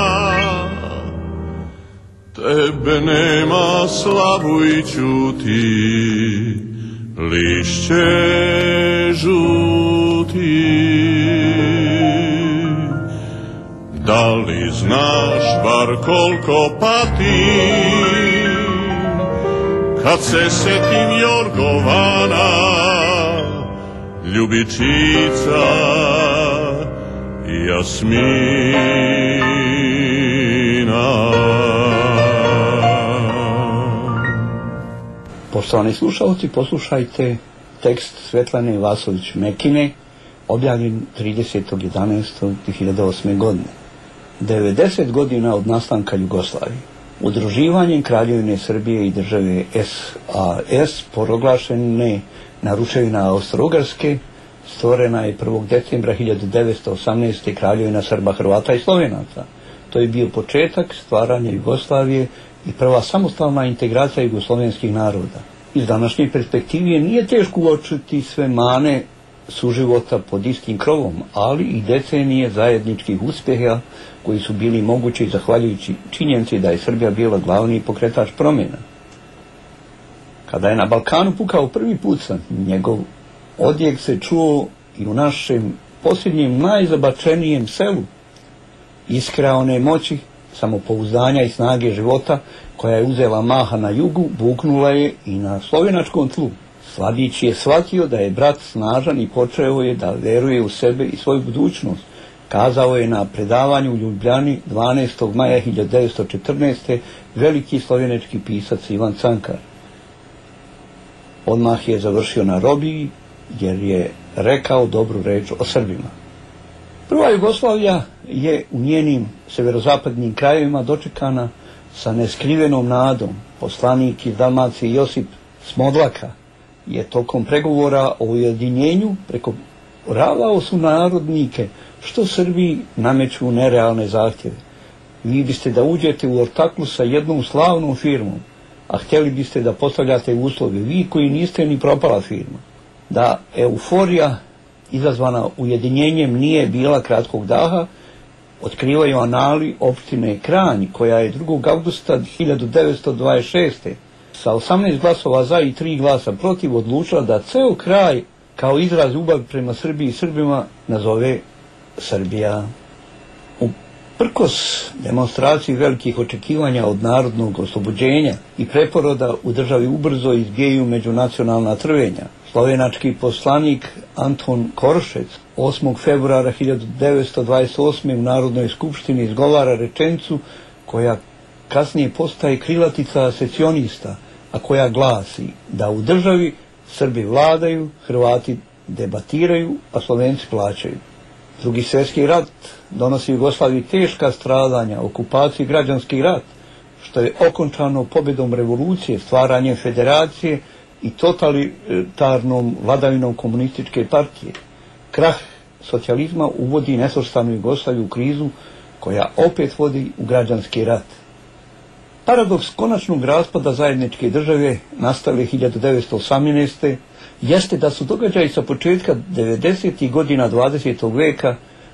tebe nema, slavu i ćuti, lišće žuti. Da li znaš bar koliko pati kad se setim Jorgovana, ljubičica i Jasmina. Poštovani slušalci, poslušajte tekst Svetlane Vasović-Mekine, objavljen tridesetog jedanaestog dvije hiljade osme. godine. devedeset godina od nastanka Jugoslavije. Udruživanjem Kraljevine Srbije i države S A S proglašene naručevina Austro-Ugarske, stvorena je prvog decembra hiljadu devetsto osamnaeste. Kraljevina Srba, Hrvata i Slovenaca. To je bio početak stvaranja Jugoslavije i prva samostalna integracija jugoslovenskih naroda. Iz današnje perspektive nije teško uočiti sve mane suživota pod istim krovom, ali i decenije zajedničkih uspjeha koji su bili mogući zahvaljujući činjenici da je Srbija bila glavni pokretač promjena. Kada je na Balkanu pukao prvi pucanj, njegov odjek se čuo i u našem posljednjem najzabačenijem selu. Iskra one moći, samopouzdanja i snage života koja je uzela maha na jugu, buknula je i na slovenačkom tlu. Slabić je shvatio da je brat snažan i počeo je da veruje u sebe i svoju budućnost. Kazao je na predavanju u Ljubljani dvanaestog maja hiljadu devetsto četrnaeste. veliki slovenački pisac Ivan Cankar. Odmah je završio na robiji jer je rekao dobru reč o Srbima. Prva Jugoslavija je u njenim severozapadnim krajevima dočekana sa neskrivenom nadom. Poslanik iz Dalmacije Josip Smodlaka je tokom pregovora o ujedinjenju prekoravao su narodnike što Srbiji nameću nerealne zahtjeve. Vi biste da uđete u ortaklu sa jednom slavnom firmom, a htjeli biste da postavljate uslove, vi koji niste ni propala firma. Da euforija izazvana ujedinjenjem nije bila kratkog daha, otkrivaju anali opštine Kranj, koja je drugog avgusta hiljadu devetsto dvadeset šeste. sa osamnaest glasova za i tri glasa protiv odlučila da ceo kraj kao izraz ljubavi prema Srbiji i Srbima nazove Srbija. Uprkos demonstraciji velikih očekivanja od narodnog oslobođenja i preporoda u državi ubrzo izbijaju međunacionalna trvenja. Slovenački poslanik Anton Korošec osmog februara hiljadu devetsto dvadeset osme. u Narodnoj skupštini izgovara rečenicu koja kasnije postaje krilatica secesionista, a koja glasi da u državi Srbi vladaju, Hrvati debatiraju, a Slovenci plaćaju. Drugi svjetski rat donosi Jugoslaviji teška stradanja, okupaciju i građanski rat, što je okončano pobjedom revolucije, stvaranjem federacije i totalitarnom vladavinom komunističke partije. Krah socijalizma uvodi nesvrstanu Jugoslaviju u krizu koja opet vodi u građanski rat. Paradoks konačnog raspada zajedničke države nastale hiljadu devetsto osamnaeste. jeste da su događaji sa početka devedesetih godina dvadesetog veka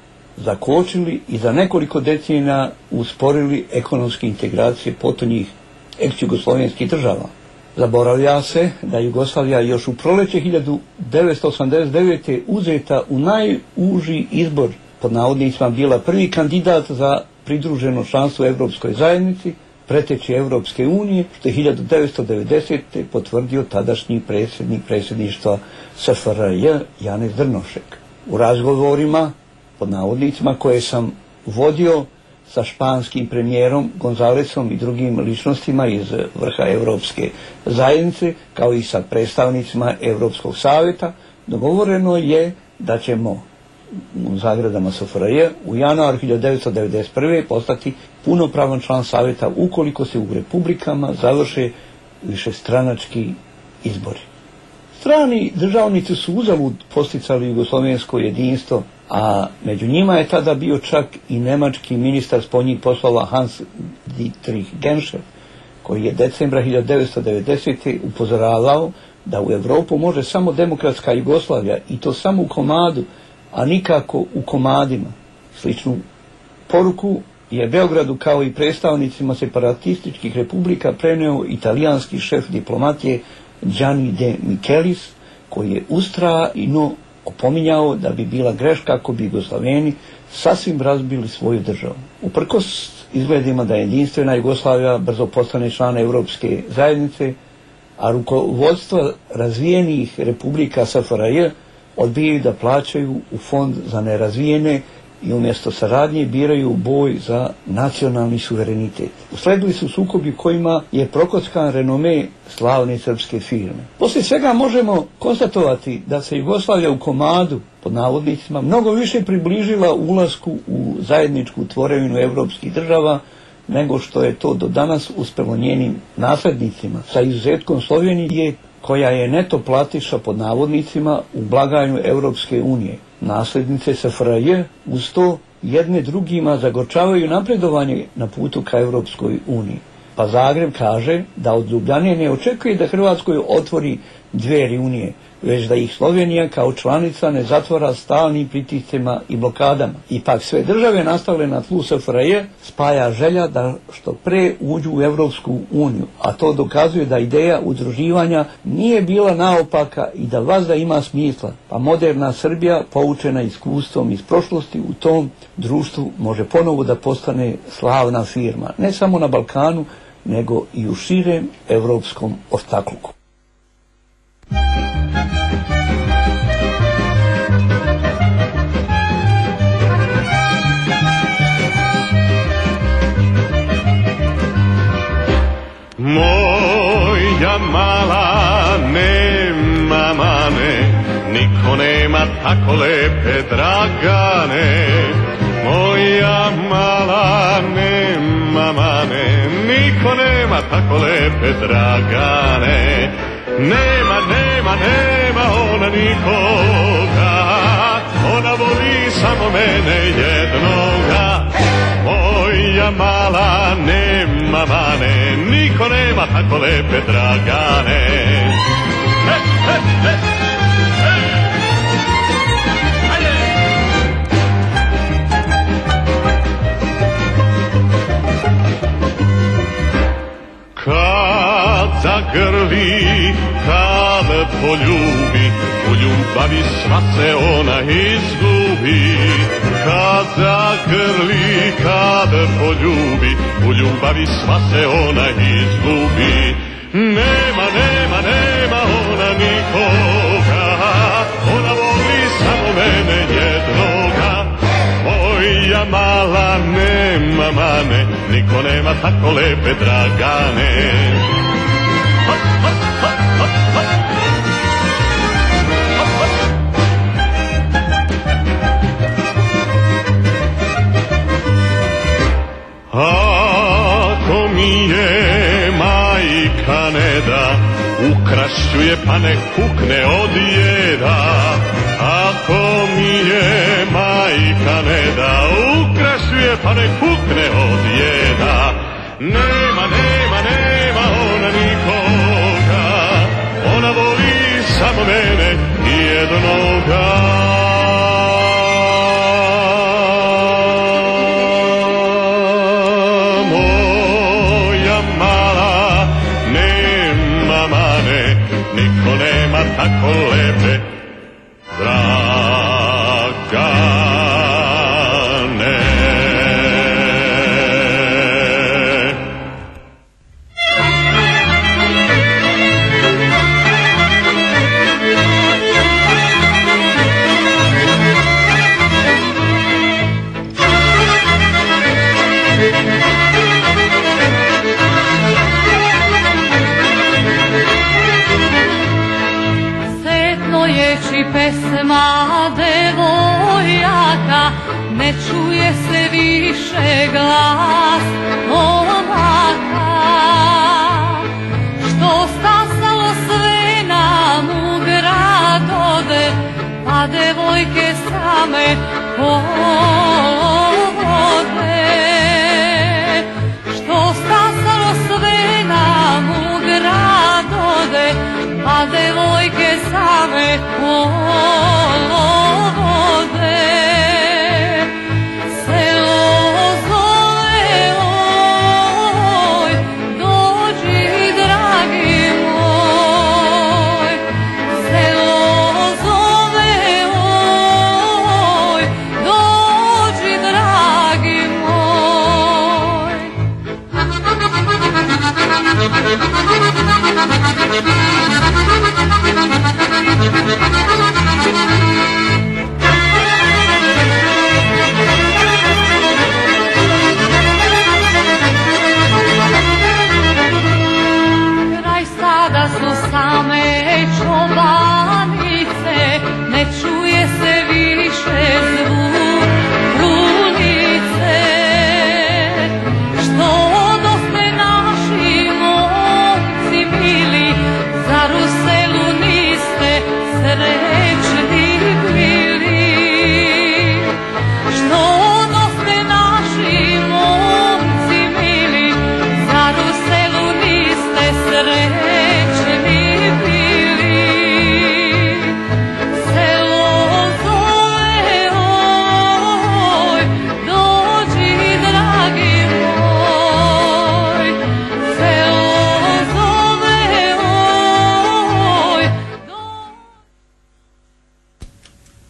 zakočili i za nekoliko decenija usporili ekonomske integracije potonjih ex-jugoslovenskih država. Zaboravlja se da Jugoslavija još u proleće hiljadu devetsto osamdeset devete. uzeta u najuži izbor, pod navodnicima bila prvi kandidat za pridruženo članstvo Evropskoj zajednici, preteći Evropske unije, što je hiljadu devetsto devedesete. potvrdio tadašnji predsjednik predsjedništva S F R J Janez Drnošek. U razgovorima, pod navodnicima, koje sam vodio sa španskim premijerom Gonzalesom i drugim ličnostima iz vrha Evropske zajednice, kao i sa predstavnicima Evropskog savjeta, dogovoreno je da ćemo u zagradama S F R J u januaru hiljadu devetsto devedeset prve. postati punopravan član savjeta ukoliko se u republikama završe višestranački izbori. Strani državnici su uzalud posticali jugoslovensko jedinstvo, a među njima je tada bio čak i nemački ministar spoljnih poslova Hans Dietrich Genscher, koji je decembra hiljadu devetsto devedesete. upozoravao da u Europu može samo demokratska Jugoslavija, i to samo u komadu, a nikako u komadima. Sličnu poruku je Beogradu kao i predstavnicima separatističkih republika preneo italijanski šef diplomatije Gianni de Michelis koji je ustrajno opominjao da bi bila greška ako bi Jugoslaveni sasvim razbili svoju državu. Uprkos izgledima da je jedinstvena Jugoslavija brzo postane član Europske zajednice, a rukovodstva razvijenih republika S F R J odbijaju da plaćaju u fond za nerazvijene i umjesto saradnje biraju boj za nacionalni suverenitet. Usledili su sukobi kojima je prokockan renome slavne srpske firme. Poslije svega možemo konstatovati da se Jugoslavija u komadu, pod navodnicima, mnogo više približila ulasku u zajedničku tvorevinu evropskih država nego što je to do danas uspelo njenim naslednicima, sa izuzetkom Slovenije, koja je neto platiša pod navodnicima u blagajnu Europske unije. Naslednice S F R J uz to jedne drugima zagorčavaju napredovanje na putu ka Europskoj uniji. Pa Zagreb kaže da od Ljubljane ne očekuje da Hrvatskoj otvori dveri unije, već da ih Slovenija kao članica ne zatvara stalnim pritiscima i blokadama. Ipak sve države nastale na tlu S F R J spaja želja da što pre uđu u Evropsku uniju, a to dokazuje da ideja udruživanja nije bila naopaka i da vazda ima smisla, pa moderna Srbija, poučena iskustvom iz prošlosti, u tom društvu može ponovo da postane slavna firma, ne samo na Balkanu, nego i u širem evropskom ortakluku. Moja mala nema mane, niko nema tako lepe Dragane. Moja mala nema mane, niko nema tako lepe Dragane. Nema, nema, nema ona nikoga, ona voli samo mene jednoga. Moja mala nema mane, niko nema tako lepe Dragane. He, he, he, he. Ajde! Kad zagrli, kad poljubi, u ljubavi sva se ona izgubi. Kad zagrli, kad poljubi, u ljubavi sva se ona izgubi. Nema, nema, nema ona nikoga, ona voli samo mene jednoga. Moja mala nema mane, niko nema tako lepe Dragane. Hop, hop, hop, hop, hop. Ako mi je majka ne da, ukrašću je pa ne kukne od jeda. Ako mi je majka ne da, ukrašću je pa ne kukne od jeda. Nema, nema, nema ona nikoga, ona voli samo mene jednoga. Tako lepe Dragane. Pesma devojaka, ne čuje se više glas momaka. Što stasalo sve nam u grad ode, pa devojke same povode. Što stasalo sve nam u grad ode, pa devojke same povode. Selo zove, oj, dođi dragi moj. Selo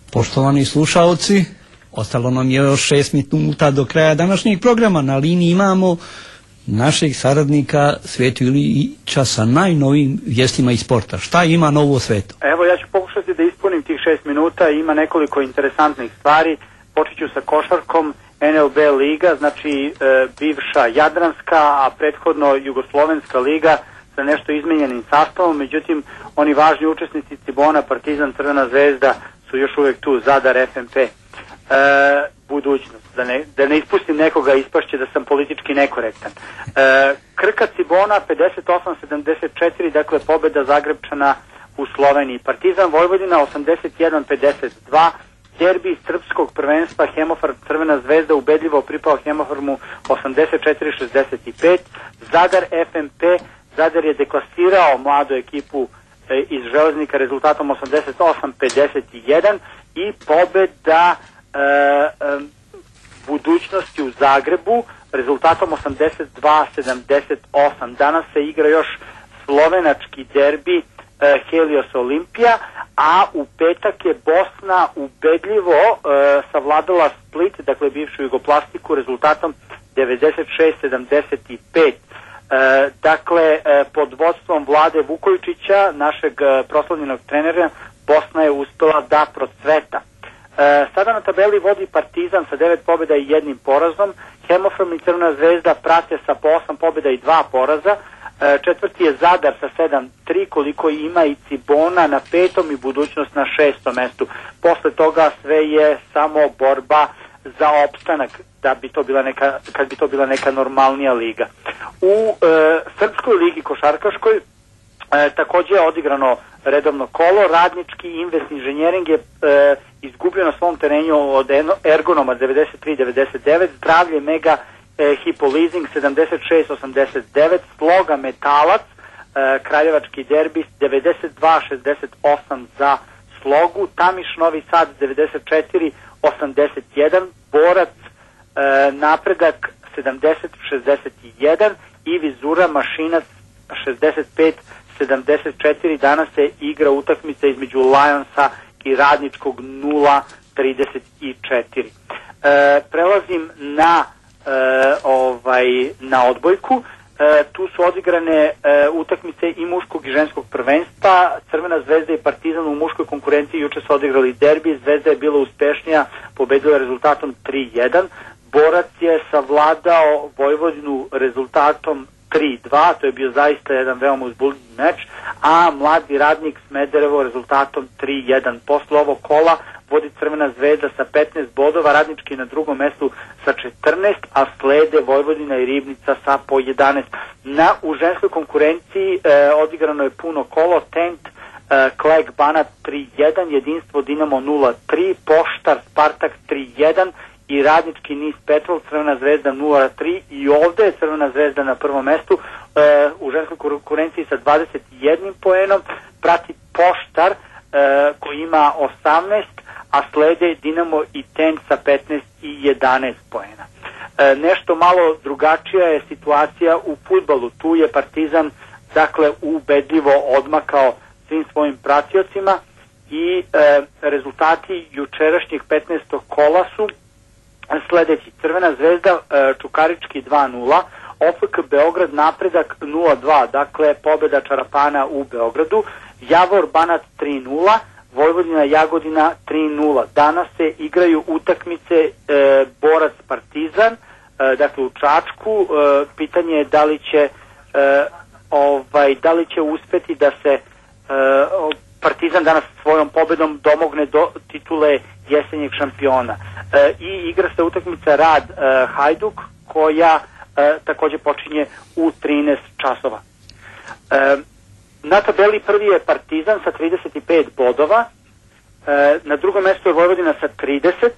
Poštovani slušaoci, ostalo nam je još šest minuta do kraja današnjeg programa. Na liniji imamo našeg saradnika Svetu Ilića sa najnovijim vijestima iz sporta. Šta ima novo u svetu? Evo, ja ću pokušati da ispunim tih šest minuta. Ima nekoliko interesantnih stvari. Počet ću sa košarkom. N L B liga, znači e, bivša Jadranska, a prethodno Jugoslovenska liga sa nešto izmenjenim sastavom. Međutim, oni važni učesnici Cibona, Partizan, Crvena zvezda su još uvijek tu, Zadar, F M P. E, budućnost, da ne, da ne ispustim nekoga, ispašće da sam politički nekorektan. E, Krka Cibona pedeset osam sedamdeset četiri, dakle pobjeda Zagrebčana u Sloveniji. Partizan Vojvodina osamdeset jedan pedeset dva, derbi srpskog prvenstva Hemofarm Crvena zvezda ubedljivo pripao Hemofarmu osamdeset četiri šezdeset pet. Zadar F M P, Zadar je deklasirao mladu ekipu e, iz Železnika rezultatom osamdeset osam pedeset jedan i pobeda e, e, budućnosti u Zagrebu rezultatom osamdeset dva sedamdeset osam. Danas se igra još slovenački derbi e, Helios Olimpija, a u petak je Bosna ubedljivo e, savladala Split, dakle bivšu Jugoplastiku, rezultatom devedeset šest sedamdeset pet. E, dakle, e, pod vodstvom Vlade Vukojičića, našeg e, proslavljenog trenera, Bosna je uspela da procveta. E, sada na tabeli vodi Partizan sa devet pobjeda i jednim porazom. Hemofarm i Crvena zvezda prate sa po osam pobjeda i dva poraza. E, četvrti je Zadar sa sedam tri, koliko ima i Cibona na petom i budućnost na šestom mestu. Posle toga sve je samo borba za opstanak, da bi to bila neka, kad bi to bila neka normalnija liga. U e, Srpskoj ligi košarkaškoj E, također je odigrano redovno kolo. Radnički Invest Inženjering je e, izgubio na svom terenu od Ergonoma devedeset tri devedeset devet, Zdravlje Mega e, Hypo Leasing sedamdeset šest osamdeset devet, Sloga Metalac e, Kraljevački derbi devedeset dva šezdeset osam za Slogu, Tamiš Novi Sad devedeset četiri osamdeset jedan, Borac e, Napredak sedamdeset šezdeset jedan i Vizura Mašinac šezdeset pet sedamdeset četiri. Danas se igra utakmica između Lionsa i Radničkog nula trideset četiri. E, prelazim na e, ovaj na odbojku. E, tu su odigrane e, utakmice i muškog i ženskog prvenstva. Crvena zvezda i Partizan u muškoj konkurenciji juče su odigrali derbi. Zvezda je bila uspešnija, pobedila rezultatom tri jedan. Borac je savladao Vojvodinu rezultatom tri dva, to je bio zaista jedan veoma uzbudljiv meč, a mladi Radnik Smederevo rezultatom tri jedan. Posle ovog kola vodi Crvena zvezda sa petnaest bodova, Radnički na drugom mestu sa četrnaest, a slede Vojvodina i Ribnica sa po jedanaest. Na, u ženskoj konkurenciji e, odigrano je puno kolo, Tent e, Kleg Banat tri jedan, Jedinstvo Dinamo nula tri, Poštar Spartak tri jedan i Radnički Nis Petrol Crvena zvezda nula tri, i ovdje je Crvena zvezda na prvom mestu e, u ženskoj konkurenciji sa dvadeset jedan poenom, prati Poštar e, koji ima osamnaest, a slede Dinamo i Ten sa petnaest i jedanaest poena. E, nešto malo drugačija je situacija u fudbalu. Tu je Partizan dakle ubedljivo odmakao svim svojim pratiocima i e, rezultati jučerašnjeg petnaestog kola su sljedeći: Crvena zvezda Čukarički dva nula, O F K Beograd Napredak nula dva, dakle pobjeda Čarapana u Beogradu, Javor Banat tri nula, Vojvodina Jagodina tri nula. Danas se igraju utakmice e, Borac Partizan, e, dakle u Čačku. E, pitanje je da li će e, ovaj, da li će uspjeti da se e, Partizan danas svojom pobjedom domogne do titule jesenjeg šampiona. E, i igra se utakmica Rad e, Hajduk koja e, također počinje u trinaest časova. E, na tabeli prvi je Partizan sa trideset pet bodova, e, na drugom mjestu je Vojvodina sa trideset,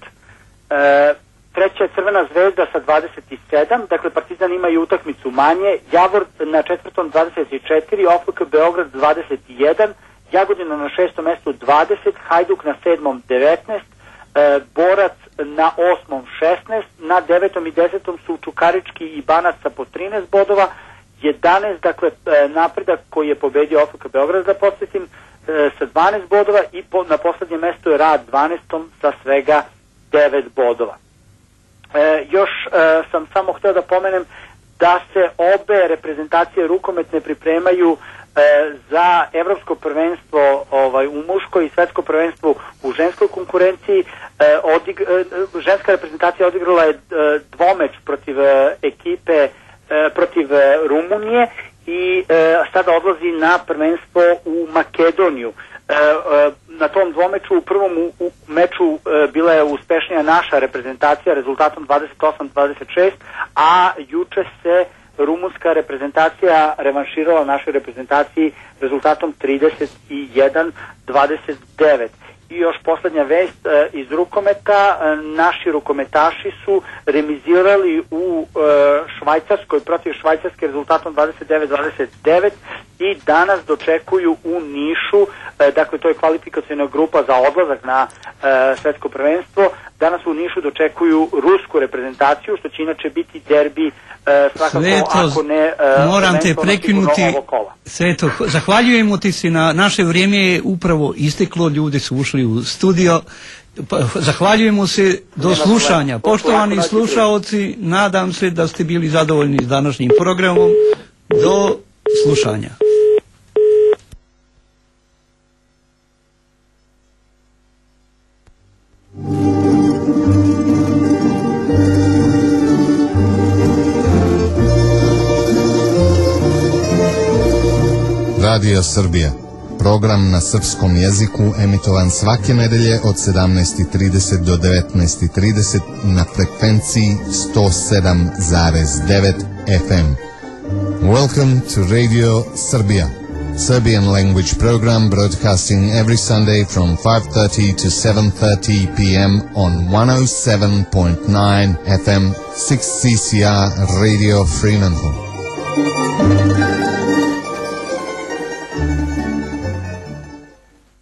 e, treća je Crvena zvezda sa dvadeset sedam, dakle Partizan ima i utakmicu manje, Javor na četvrtom dvadeset četiri, O F K Beograd dvadeset jedan, Jagodina na šestom mjestu dvadeset, Hajduk na sedmom devetnaest, e, Borac na osmom šesnaest, na devetom i desetom su Čukarički i Banat sa po trinaest bodova, jedanaest, dakle e, Napredak koji je pobedio O F K Beograd, da podsjetim, e, sa dvanaest bodova i po, na poslednjem mestu je Rad dvanaestom sa svega devet bodova. E, još e, sam samo htio da pomenem da se obe reprezentacije rukometne pripremaju e, za evropsko prvenstvo ovaj, u muškoj i svetsko prvenstvo u ženskoj konkurenciji. E, odig, e, ženska reprezentacija odigrala je e, dvomeč protiv e, ekipe e, protiv e, Rumunije i e, sada odlazi na prvenstvo u Makedoniju. E, e, na tom dvomeču u prvom u, u meču e, bila je uspešnija naša reprezentacija rezultatom dvadeset osam dvadeset šest, a juče se rumunska reprezentacija revanširala našoj reprezentaciji rezultatom trideset jedan dvadeset devet. I još poslednja vest e, iz rukometa, e, naši rukometaši su remizirali u e, Švajcarskoj protiv Švajcarske rezultatom dvadeset devet dvadeset devet i danas dočekuju u Nišu, e, dakle to je kvalifikacijna grupa za odlazak na e, svetsko prvenstvo, danas u Nišu dočekuju rusku reprezentaciju, što će inače biti derbi e, svakako Sveto, ako ne e, moram te prekinuti. Sveto, zahvaljujemo ti se, na naše vrijeme je upravo isteklo, ljudi su ušli u studio. Zahvaljujemo se, do slušanja. Poštovani slušaoci, nadam se da ste bili zadovoljni s današnjim programom. Do slušanja. Radio Srbija. Program na srpskom jeziku emitovan svake nedelje od sedamnaest i trideset do devetnaest i trideset na frekvenciji sto sedam zarez devet F M. Welcome to Radio Serbia, Serbian language program broadcasting every Sunday from five thirty to seven thirty p m on one oh seven point nine F M six C C R Radio Fremantle.